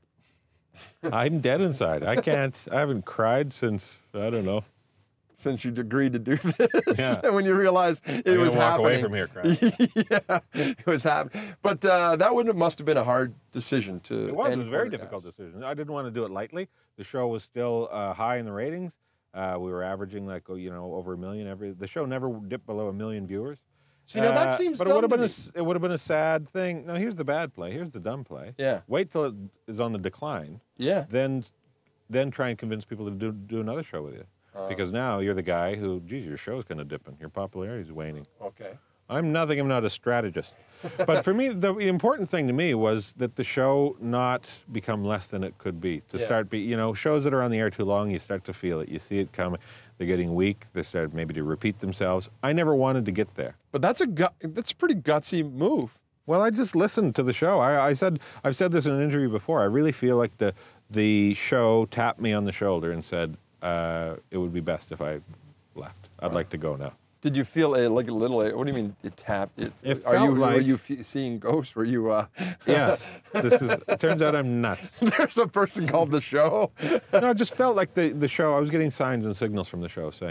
I'm dead inside. I can't. I haven't cried since, I don't know. Since you agreed to do this, Yeah. and when you realized it I'm gonna was walk happening. away from here crying. yeah, it was happening. But uh, that would must have been a hard decision to. It was. It end was a very Corner difficult Gas. decision. I didn't want to do it lightly. The show was still uh, high in the ratings. Uh, we were averaging like, oh, you know, over a million every. The show never dipped below a million viewers. See, now that Uh, seems But it dumb would have to been a, me. s- it would have been a sad thing. No, here's the bad play. Here's the dumb play. Yeah, Wait till it is on the decline. yeah. Then, then try and convince people to do do another show with you. Uh, Because now you're the guy who, geez, your show's kind of dipping. Your popularity's waning. Okay. I'm nothing. I'm not a strategist. But for me, the important thing to me was that the show not become less than it could be. To Yeah. start be, you know, shows that are on the air too long, you start to feel it. You see it coming. They're getting weak. They start maybe to repeat themselves. I never wanted to get there. But that's a gut. That's a pretty gutsy move. Well, I just listened to the show. I, I said, I've said this in an interview before. I really feel like the the show tapped me on the shoulder and said uh, it would be best if I left. I'd like to go now. Did you feel a, like a little? What do you mean it tapped? It, It are you felt were like- you fe- seeing ghosts? Were you? Uh, Yes, this is. It turns out I'm nuts. There's a person called the show. No, it just felt like the, the show, I was getting signs and signals from the show saying,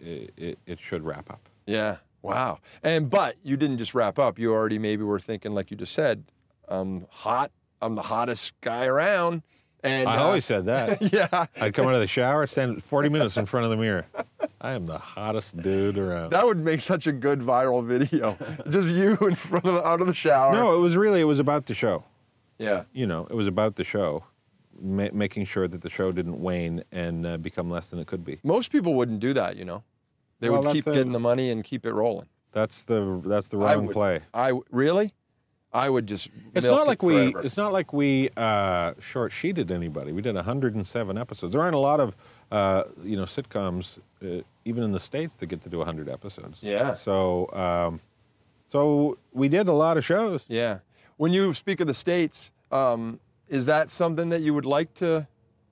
it, it, it should wrap up. Yeah. Wow. And but you didn't just wrap up. You already maybe were thinking, like you just said, I'm hot. I'm the hottest guy around. And I uh, always said that. yeah. I'd come out of the shower, stand forty minutes in front of the mirror. I am the hottest dude around. That would make such a good viral video. Just you in front of the, out of the shower. No, it was really, it was about the show. Yeah. You know, it was about the show, ma- making sure that the show didn't wane and uh, become less than it could be. Most people wouldn't do that, you know. They Well, would that's keep the- getting the money and keep it rolling. That's the that's the I wrong would- play. I w- really, I would just. It's milk not it like we forever. it's not like we uh, short sheeted anybody. We did one hundred seven episodes. There aren't a lot of uh, you know sitcoms, uh, even in the States, that get to do one hundred episodes. Yeah. So um, so we did a lot of shows. Yeah. When you speak of the States, um, is that something that you would like to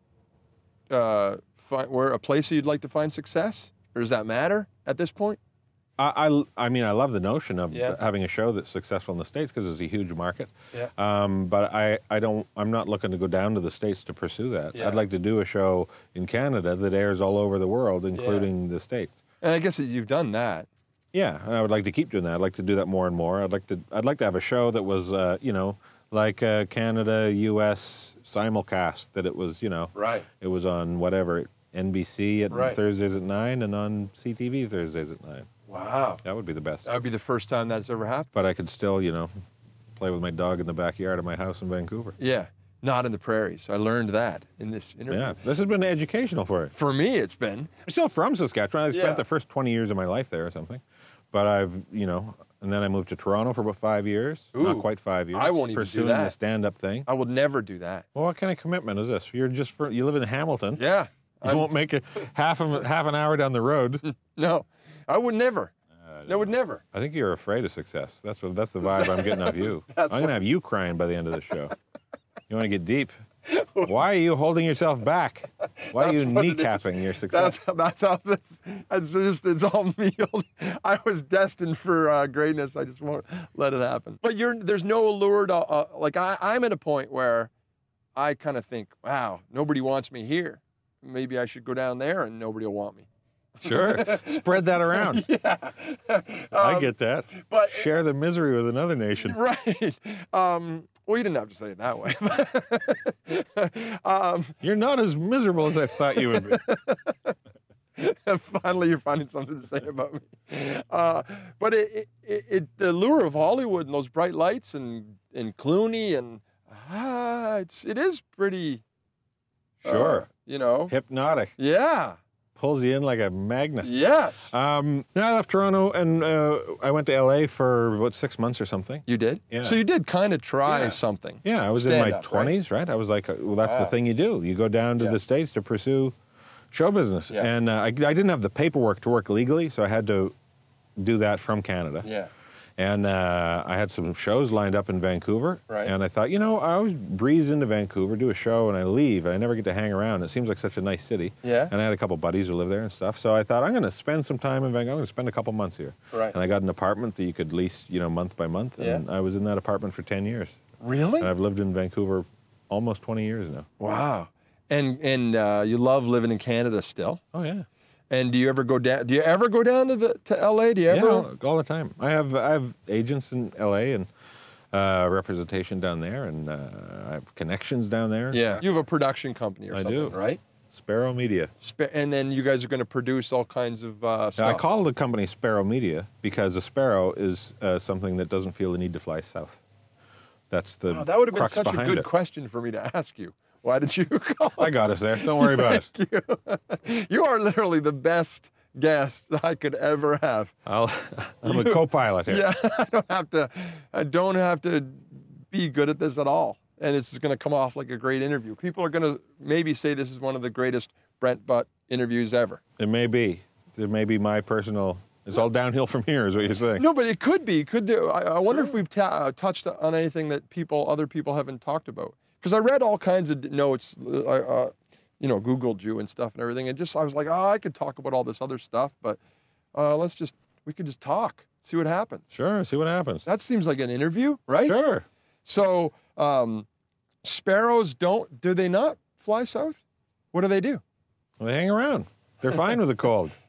uh, find, where a place that you'd like to find success? Or does that matter at this point? I, I, I mean, I love the notion of Yeah. having a show that's successful in the States because it's a huge market. Yeah. Um, but I, I don't, I'm not looking to go down to the States to pursue that. Yeah. I'd like to do a show in Canada that airs all over the world, including the States. And I guess that you've done that. Yeah, and I would like to keep doing that. I'd like to do that more and more. I'd like to, I'd like to have a show that was, uh, you know, like uh, Canada, U S simulcast. That it was, you know, Right. it was on whatever N B C at Right. Thursdays at nine and on C T V Thursdays at nine. Wow. That would be the best. That would be the first time that's ever happened. But I could still, you know, play with my dog in the backyard of my house in Vancouver. Yeah. Not in the prairies. I learned that in this interview. Yeah, this has been educational for you. For me, it's been. I'm still from Saskatchewan. I spent Yeah. the first twenty years of my life there or something. But I've, you know, and then I moved to Toronto for about five years. Not Ooh, quite five years. I won't even do pursuing that. the stand-up thing. I would never do that. Well, what kind of commitment is this? You're just for, you live in Hamilton. Yeah. You I'm- won't make it half of, half an hour down the road. No, I would never. I would never. I think you're afraid of success. That's what. That's the vibe I'm getting off you. I'm That's gonna what- have you crying by the end of the show. You want to get deep? Why are you holding yourself back? Why are you That's what it is. kneecapping your success? That's that's how this. It's just it's all me. I was destined for uh, greatness. I just won't let it happen. But you're there's no allure to uh, like I, I'm at a point where I kind of think, wow, nobody wants me here. Maybe I should go down there and nobody will want me. Sure. Spread that around. Yeah. I Um, get that. But Share the misery with another nation. right. Um, well, you didn't have to say it that way. um, You're not as miserable as I thought you would be. Finally, you're finding something to say about me. Uh, but it, it, it, the lure of Hollywood and those bright lights and, and Clooney and ah, it's it is pretty. uh, Sure. you know. Hypnotic. Yeah. Pulls you in like a magnet. Yes. Um, then I left Toronto and uh, I went to L A for what six months or something. you did. yeah. So you did kind of try Yeah. something. Yeah, I was in my Stand-up, right? twenties, right? I was like, uh, well, that's the Wow. thing you do. You go down to Yeah. the States to pursue show business. Yeah. And uh, I, I didn't have the paperwork to work legally, so I had to do that from Canada. Yeah. And uh, I had some shows lined up in Vancouver. Right. And I thought, you know, I always breeze into Vancouver, do a show, and I leave, and I never get to hang around. It seems like such a nice city. Yeah. And I had a couple buddies who live there and stuff. So I thought, I'm going to spend some time in Vancouver. I'm going to spend a couple months here. Right. And I got an apartment that you could lease, you know, month by month. And Yeah. I was in that apartment for ten years. Really? And I've lived in Vancouver almost twenty years now. Wow. And and uh, you love living in Canada still. Oh, yeah. And do you ever go down? Do you ever go down to the to L A? Do you ever? Yeah, all, all the time. I have I have agents in L A and uh, representation down there, and uh, I have connections down there. Yeah. You have a production company or I something, do. right? Sparrow Media. Spa- and then you guys are going to produce all kinds of uh, Now, stuff. I call the company Sparrow Media because a sparrow is uh, something that doesn't feel the need to fly south. That's the Oh, that would have been crux such a behind good it. question for me to ask you. Why did you call? I got us there. Don't worry about it. you. You are literally the best guest I could ever have. I'll, I'm a co-pilot here. Yeah, I don't have to. I don't have to be good at this at all, and it's going to come off like a great interview. People are going to maybe say this is one of the greatest Brent Butt interviews ever. It may be. It may be my personal. It's all downhill from here, is what you're saying. No, but it could be. Could do. I, I wonder if we've ta- uh, touched on anything that people, other people, haven't talked about. Because I read all kinds of notes. Uh, uh, you know, Googled you and stuff and everything, and just I was like, oh, I could talk about all this other stuff, but uh, let's just we could just talk, see what happens. Sure. See what happens. That seems like an interview, right? Sure. So, um, sparrows don't, do they not fly south? What do they do? Well, they hang around. They're fine with the cold.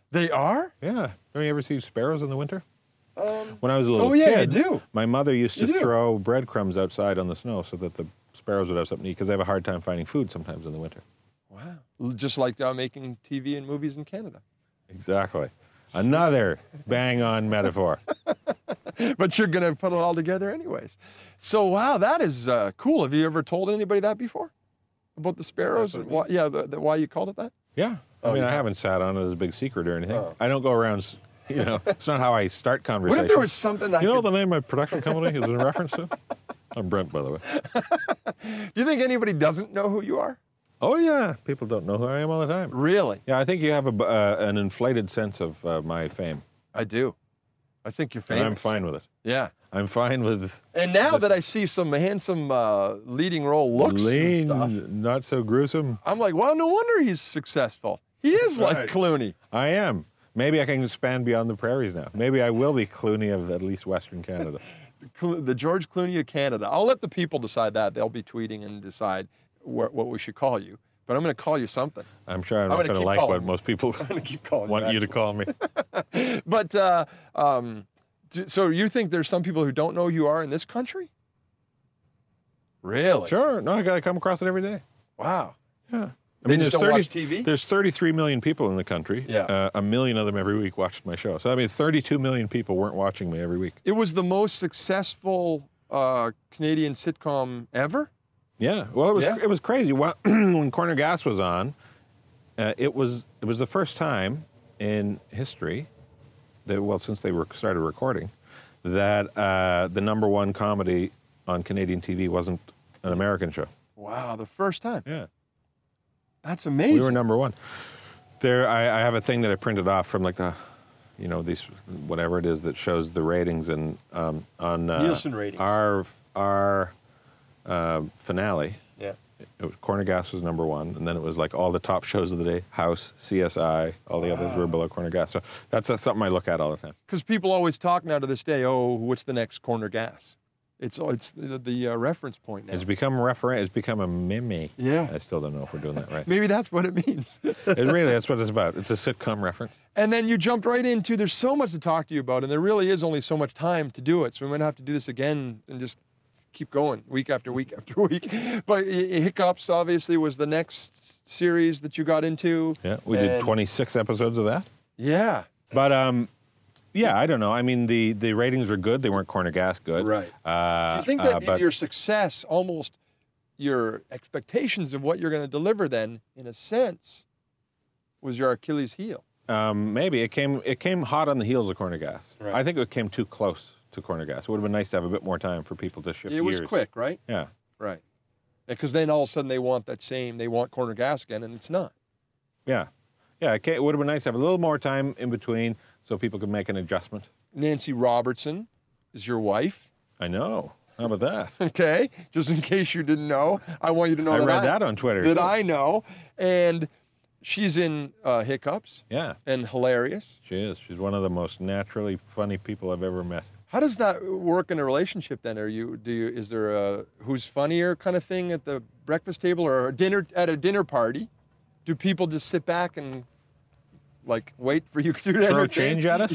They are? Yeah. Don't you ever see sparrows in the winter? Um, When I was a little oh, yeah, kid, you do. my mother used to You do. throw breadcrumbs outside on the snow so that the sparrows would have something to eat because they have a hard time finding food sometimes in the winter. Wow. Just like uh, making T V and movies in Canada. Exactly. Another bang-on metaphor. But you're going to put it all together anyways. So, wow, that is uh, cool. Have you ever told anybody that before? About the sparrows? That's And what why, yeah, the, the, why you called it that? Yeah. I Oh, mean, you I have? haven't sat on it as a big secret or anything. Oh. I don't go around, s- you know, it's not how I start What conversations. if there was something I You know could... the name of my production company is in reference to? I'm Brent, by the way. Do you think anybody doesn't know who you are? Oh, yeah. People don't know who I am all the time. Really? Yeah, I think you have a, b- uh, an inflated sense of uh, my fame. I do. I think you're famous. And I'm fine with it. Yeah. I'm fine with And now that I see some handsome uh, leading role looks lean, and stuff, not so gruesome. I'm like, well, no wonder he's successful. He is like Right. Clooney. I am. Maybe I can expand beyond the prairies now. Maybe I will be Clooney of at least Western Canada. Clo- The George Clooney of Canada. I'll let the people decide that. They'll be tweeting and decide wh- what we should call you. But I'm going to call you something. I'm sure I'm I'm not gonna going to keep like calling what you. most people I'm going to keep calling want you. you to call me. actually. But uh, um, d- so you think there's some people who don't know who you are in this country? Really? Sure. No, I got to come across it every day. Wow. Yeah. I They mean, just there's don't watch thirty T V? There's thirty-three million people in the country. Yeah. Uh, a million of them every week watched my show. So, I mean, thirty-two million people weren't watching me every week. It was the most successful uh, Canadian sitcom ever? Yeah. Well, it was Yeah. it was crazy. Well, when Corner Gas was on, uh, it was it was the first time in history that, well, since they were started recording, that uh, the number one comedy on Canadian T V wasn't an American show. Wow, the first time. Yeah. That's amazing. We were number one. There, I, I have a thing that I printed off from like the, you know, these whatever it is that shows the ratings and um, on uh, Nielsen ratings. Our our uh, finale. Yeah. It was Corner Gas was number one, and then it was like all the top shows of the day: House, C S I, all the others were below Corner Gas. So that's, that's something I look at all the time. Because people always talk now to this day, oh, what's the next Corner Gas? It's it's the, the uh, reference point now. It's become a refer- It's become a meme. Yeah. I still don't know if we're doing that right. Maybe that's what it means. It really, that's what it's about. It's a sitcom reference. And then you jumped right into, there's so much to talk to you about, and there really is only so much time to do it. So we might have to do this again and just keep going week after week after week. But I- Hiccups, obviously, was the next series that you got into. Yeah, we did And- twenty-six episodes of that. Yeah. But um, yeah, I don't know. I mean, the, the ratings were good. They weren't Corner Gas good. Right. Uh, Do you think uh, that but your success, almost your expectations of what you're going to deliver then, in a sense, was your Achilles heel? um, maybe it came it came hot on the heels of Corner Gas. Right. I think it came too close to Corner Gas. It would have been nice to have a bit more time for people to shift It was gears. quick, right? Yeah. Right. Because then all of a sudden they want that same, they want Corner Gas again, and it's not. Yeah. Yeah. It, ca- it would have been nice to have a little more time in between so people could make an adjustment. Nancy Robertson is your wife. I know. How about that? Okay, just in case you didn't know, I want you to know I that read I, that on Twitter. that too. I know, and she's in uh, Hiccups Yeah, and hilarious. she is. She's one of the most naturally funny people I've ever met. How does that work in a relationship then? Are you do you is there a who's funnier kind of thing at the breakfast table or a dinner at a dinner party? Do people just sit back and like wait for you to Throw entertain? change at us?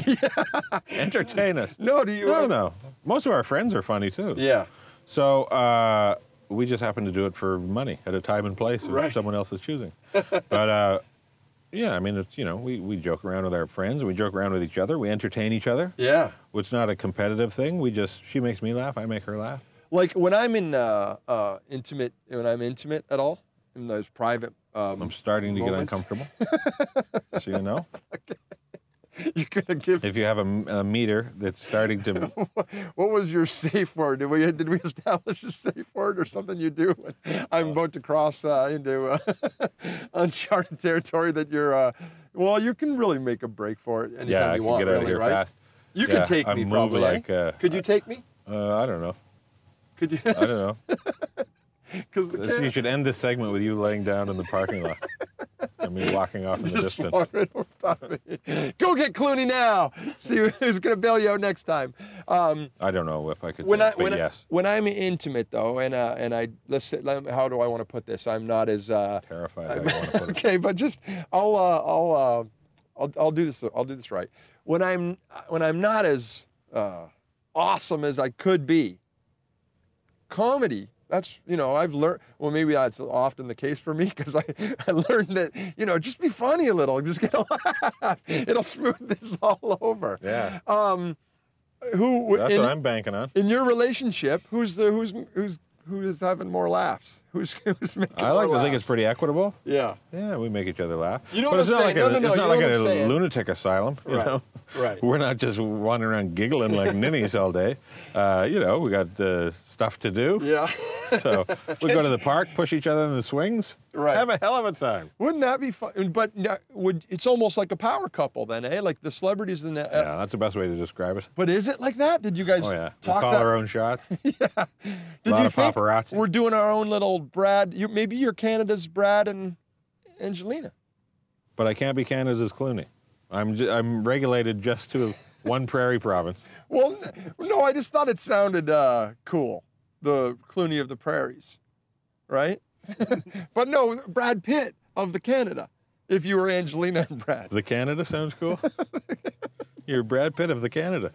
Entertain us. No, do you? No, no. Most of our friends are funny too. Yeah. So uh, we just happen to do it for money at a time and place of Right. someone else's choosing. But uh, yeah, I mean, it's, you know, we, we joke around with our friends, we joke around with each other, we entertain each other. Yeah. It's not a competitive thing. We just, she makes me laugh, I make her laugh. Like when I'm in uh, uh, intimate, when I'm intimate at all, in those private. Um, I'm starting to moments. get uncomfortable. So you know, You're gonna give. if you have a, m- a meter that's starting to, What was your safe word? Did we did we establish a safe word or something you do when I'm about to cross uh, into uh, uncharted territory that you're? Uh, well, you can really make a break for it anytime yeah, I you can want, get out really, of here right? fast. You Yeah, could take I me move probably. like, eh? uh, Could you take me? Uh, I don't know. Could you? I don't know. Because the This- You kid should end this segment with you laying down in the parking lot and me walking off in the just distance. walked right over top of me. Go get Clooney now. See who's gonna bail you out next time. Um, I don't know if I could when say I it, but when I, yes. when I'm intimate though, and uh, and I let's say, let me- how do I want to put this? I'm not as uh, Terrified how you want to put it. okay, but just I'll uh, I'll I'll, I'll do this. I'll do this right. When I'm when I'm not as uh, awesome as I could be, comedy. That's, you know, I've learned, well, maybe that's often the case for me because I, I learned that, you know, just be funny a little, just get a laugh. It'll smooth this all over. Yeah. Um, who, That's in, what I'm banking on. in your relationship, who's the, who's, who's, who is having more laughs? Who's, who's making I like more to think it's laughs? pretty equitable. Yeah. Yeah, we make each other laugh. You know but what it's I'm not saying? like No, a, no, no, it's you not know like what a I'm saying. lunatic asylum. You Right. know, Right. we're not just wandering around giggling like ninnies all day. Uh, you know, we got uh, stuff to do. Yeah. So we go to the park, push each other in the swings, Right. have a hell of a time. Wouldn't that be fun? But no, would it's almost like a power couple then, eh? Like the celebrities in that. Uh, Yeah, that's the best way to describe it. But is it like that? Did you guys Oh yeah, we talk call that? our own shots. Did lot you of think paparazzi. we're doing our own little Brad? You, maybe you're Canada's Brad and Angelina. But I can't be Canada's Clooney. I'm j- I'm regulated just to one prairie province. Well, n- no, I just thought it sounded uh, cool. The Clooney of the prairies, right? But no, Brad Pitt of the Canada. If you were Angelina and Brad. The Canada sounds cool. You're Brad Pitt of the Canada.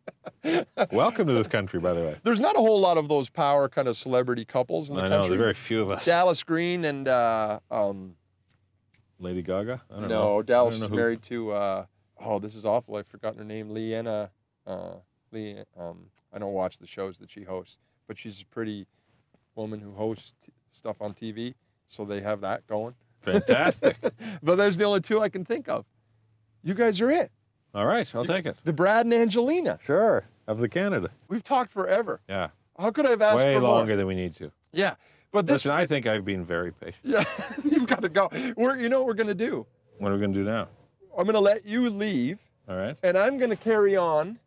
Welcome to this country, by the way. There's not a whole lot of those power kind of celebrity couples in the I know, country. there are very few of us. Dallas Green and uh, um, Lady Gaga? I don't know. no, I Dallas don't is know who- married to. Uh, oh, this is awful. I've forgotten her name. Leanna. Uh, Lee. Um, I don't watch the shows that she hosts, but she's a pretty woman who hosts t- stuff on T V. So they have that going. Fantastic. But there's the only two I can think of. You guys are it. All right, I'll take it. The Brad and Angelina. Sure. Of the Canada. We've talked forever. Yeah. How could I have asked Way for longer more? than we need to. Yeah, but this. Listen, I think I've been very patient. Yeah, you've got to go. We're. You know what we're gonna do? What are we going to do now? I'm gonna let you leave, All right. and I'm gonna carry on,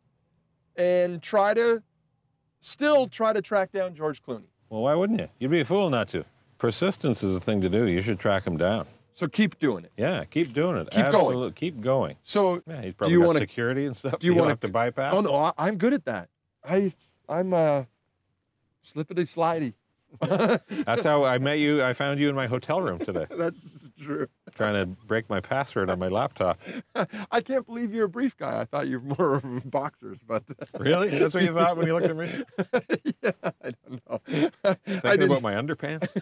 and try to, still try to track down George Clooney. Well, why wouldn't you? You'd be a fool not to. Persistence is the thing to do. You should track him down. So keep doing it. Yeah, keep doing it. Keep going. Absolute- Keep going. So Yeah, he's do probably you got want to? security and stuff. do you you don't wanna- have to bypass. Oh no, I, I'm good at that. I I'm uh, slippity slidey. That's how I met you. I found you in my hotel room today, That's true. trying to break my password on my laptop. I can't believe you're a brief guy. I thought you were more of boxers, but Really? That's what you thought when you looked at me? yeah, I don't know. I Thinking didn't- about my underpants?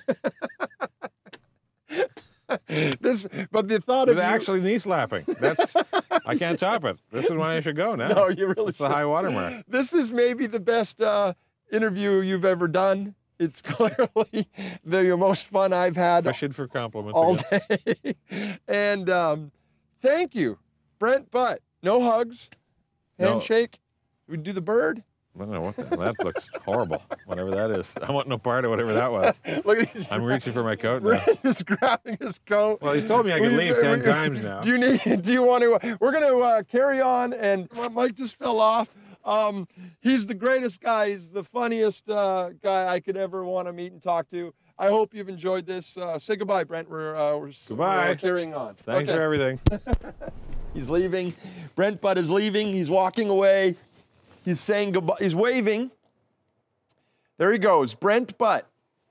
this, but the thought It's of you, actually knee slapping. That's I can't top it. This is when I should go now. no, you really. It's the high water mark. This is maybe the best uh, interview you've ever done. It's clearly the most fun I've had Fishing for compliments. all again. day. And um, thank you, Brent Butt. No hugs, No. handshake. We do the bird. I don't know what the, that looks horrible. Whatever that is. I want no part of whatever that was. Look at these. I'm reaching for my coat now. Brent is grabbing his coat. Well, he's told me I can We- leave ten we- times now. Do you need? Do you want to? We're going to uh, carry on, and my mic just fell off. Um, he's the greatest guy. He's the funniest uh, guy I could ever want to meet and talk to. I hope you've enjoyed this. Uh, say goodbye, Brent. We're uh, we're, Goodbye. we're carrying on. Thanks Okay. for everything. He's leaving. Brent Butt is leaving. He's walking away. He's saying goodbye. He's waving. There he goes, Brent Butt.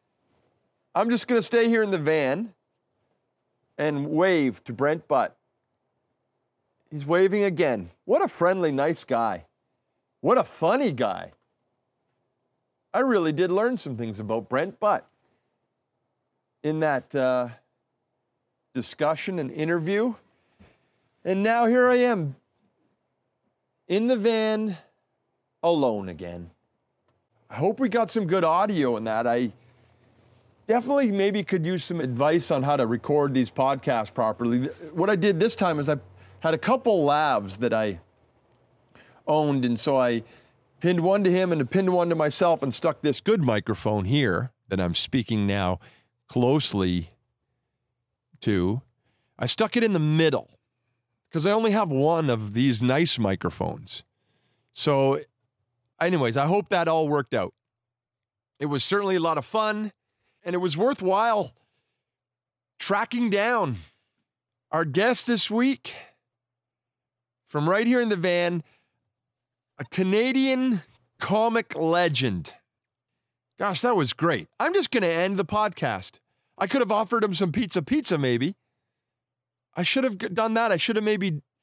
I'm just going to stay here in the van and wave to Brent Butt. He's waving again. What a friendly, nice guy. What a funny guy. I really did learn some things about Brent Butt in that uh, discussion and interview. And now here I am in the van alone again. I hope we got some good audio in that. I definitely maybe could use some advice on how to record these podcasts properly. What I did this time is I had a couple lavs that I owned, and so I pinned one to him and pinned one to myself and stuck this good microphone here that I'm speaking now closely to. I stuck it in the middle because I only have one of these nice microphones. So anyways, I hope that all worked out. It was certainly a lot of fun, and it was worthwhile tracking down our guest this week from right here in the van, a Canadian comic legend. Gosh, that was great. I'm just going to end the podcast. I could have offered him some pizza pizza maybe. I should have done that. I should have maybe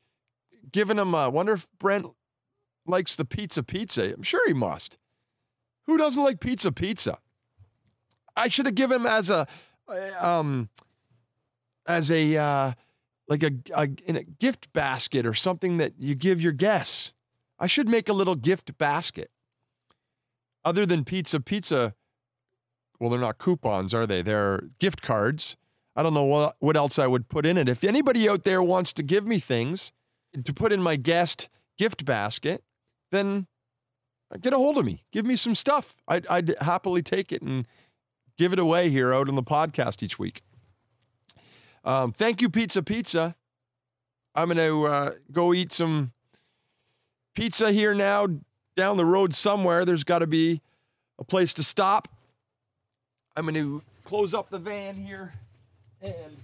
giving him a, wonder if Brent likes the pizza pizza. I'm sure he must. Who doesn't like pizza pizza? I should have given him as a, um, as a, uh, like a, a, in a gift basket or something that you give your guests. I should make a little gift basket. Other than pizza pizza, well, they're not coupons, are they? They're gift cards. I don't know what, what else I would put in it. If anybody out there wants to give me things to put in my guest gift basket, then get a hold of me. Give me some stuff. I'd, I'd happily take it and give it away here out on the podcast each week. Um, thank you, Pizza Pizza. I'm going to uh, go eat some pizza here now. Down the road somewhere, there's got to be a place to stop. I'm going to close up the van here. And,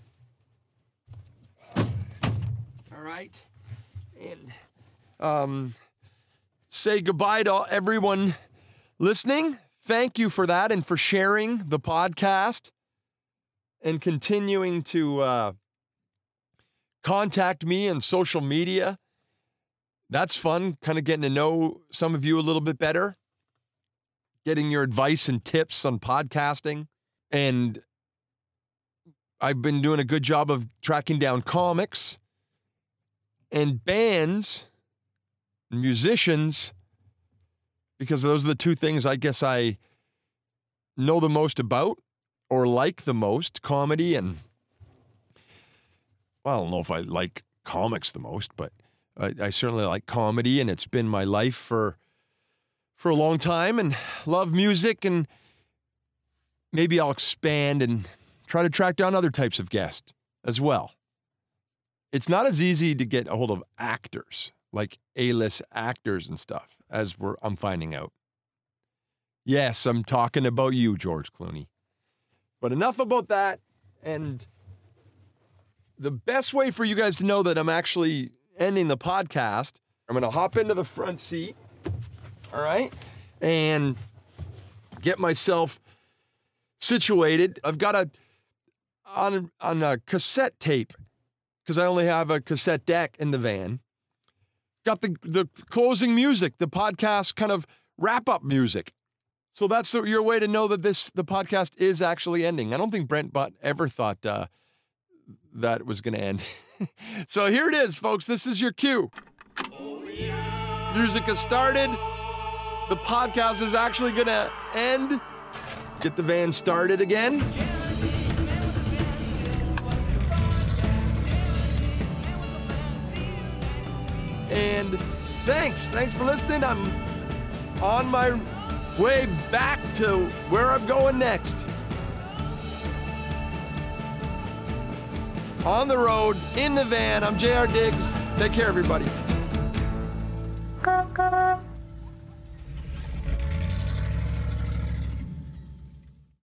all right. And um, say goodbye to everyone listening. Thank you for that and for sharing the podcast and continuing to uh, contact me on social media. That's fun, kind of getting to know some of you a little bit better, getting your advice and tips on podcasting. And I've been doing a good job of tracking down comics and bands, musicians, because those are the two things I guess I know the most about or like the most, comedy and, well, I don't know if I like comics the most, but I, I certainly like comedy, and it's been my life for for a long time, and love music, and maybe I'll expand and try to track down other types of guests as well. It's not as easy to get a hold of actors, like A-list actors and stuff, as we're, I'm finding out. Yes, I'm talking about you, George Clooney. But enough about that, and the best way for you guys to know that I'm actually ending the podcast, I'm going to hop into the front seat, all right, and get myself situated. I've got a, on, on a cassette tape, because I only have a cassette deck in the van, got the, the closing music, the podcast kind of wrap-up music. So that's the, your way to know that this the podcast is actually ending. I don't think Brent Butt ever thought uh, that it was going to end. So here it is, folks. This is your cue. Oh, yeah. Music has started. The podcast is actually going to end. Get the van started again. And thanks. Thanks for listening. I'm on my way back to where I'm going next. On the road, in the van, I'm J R Diggs. Take care, everybody.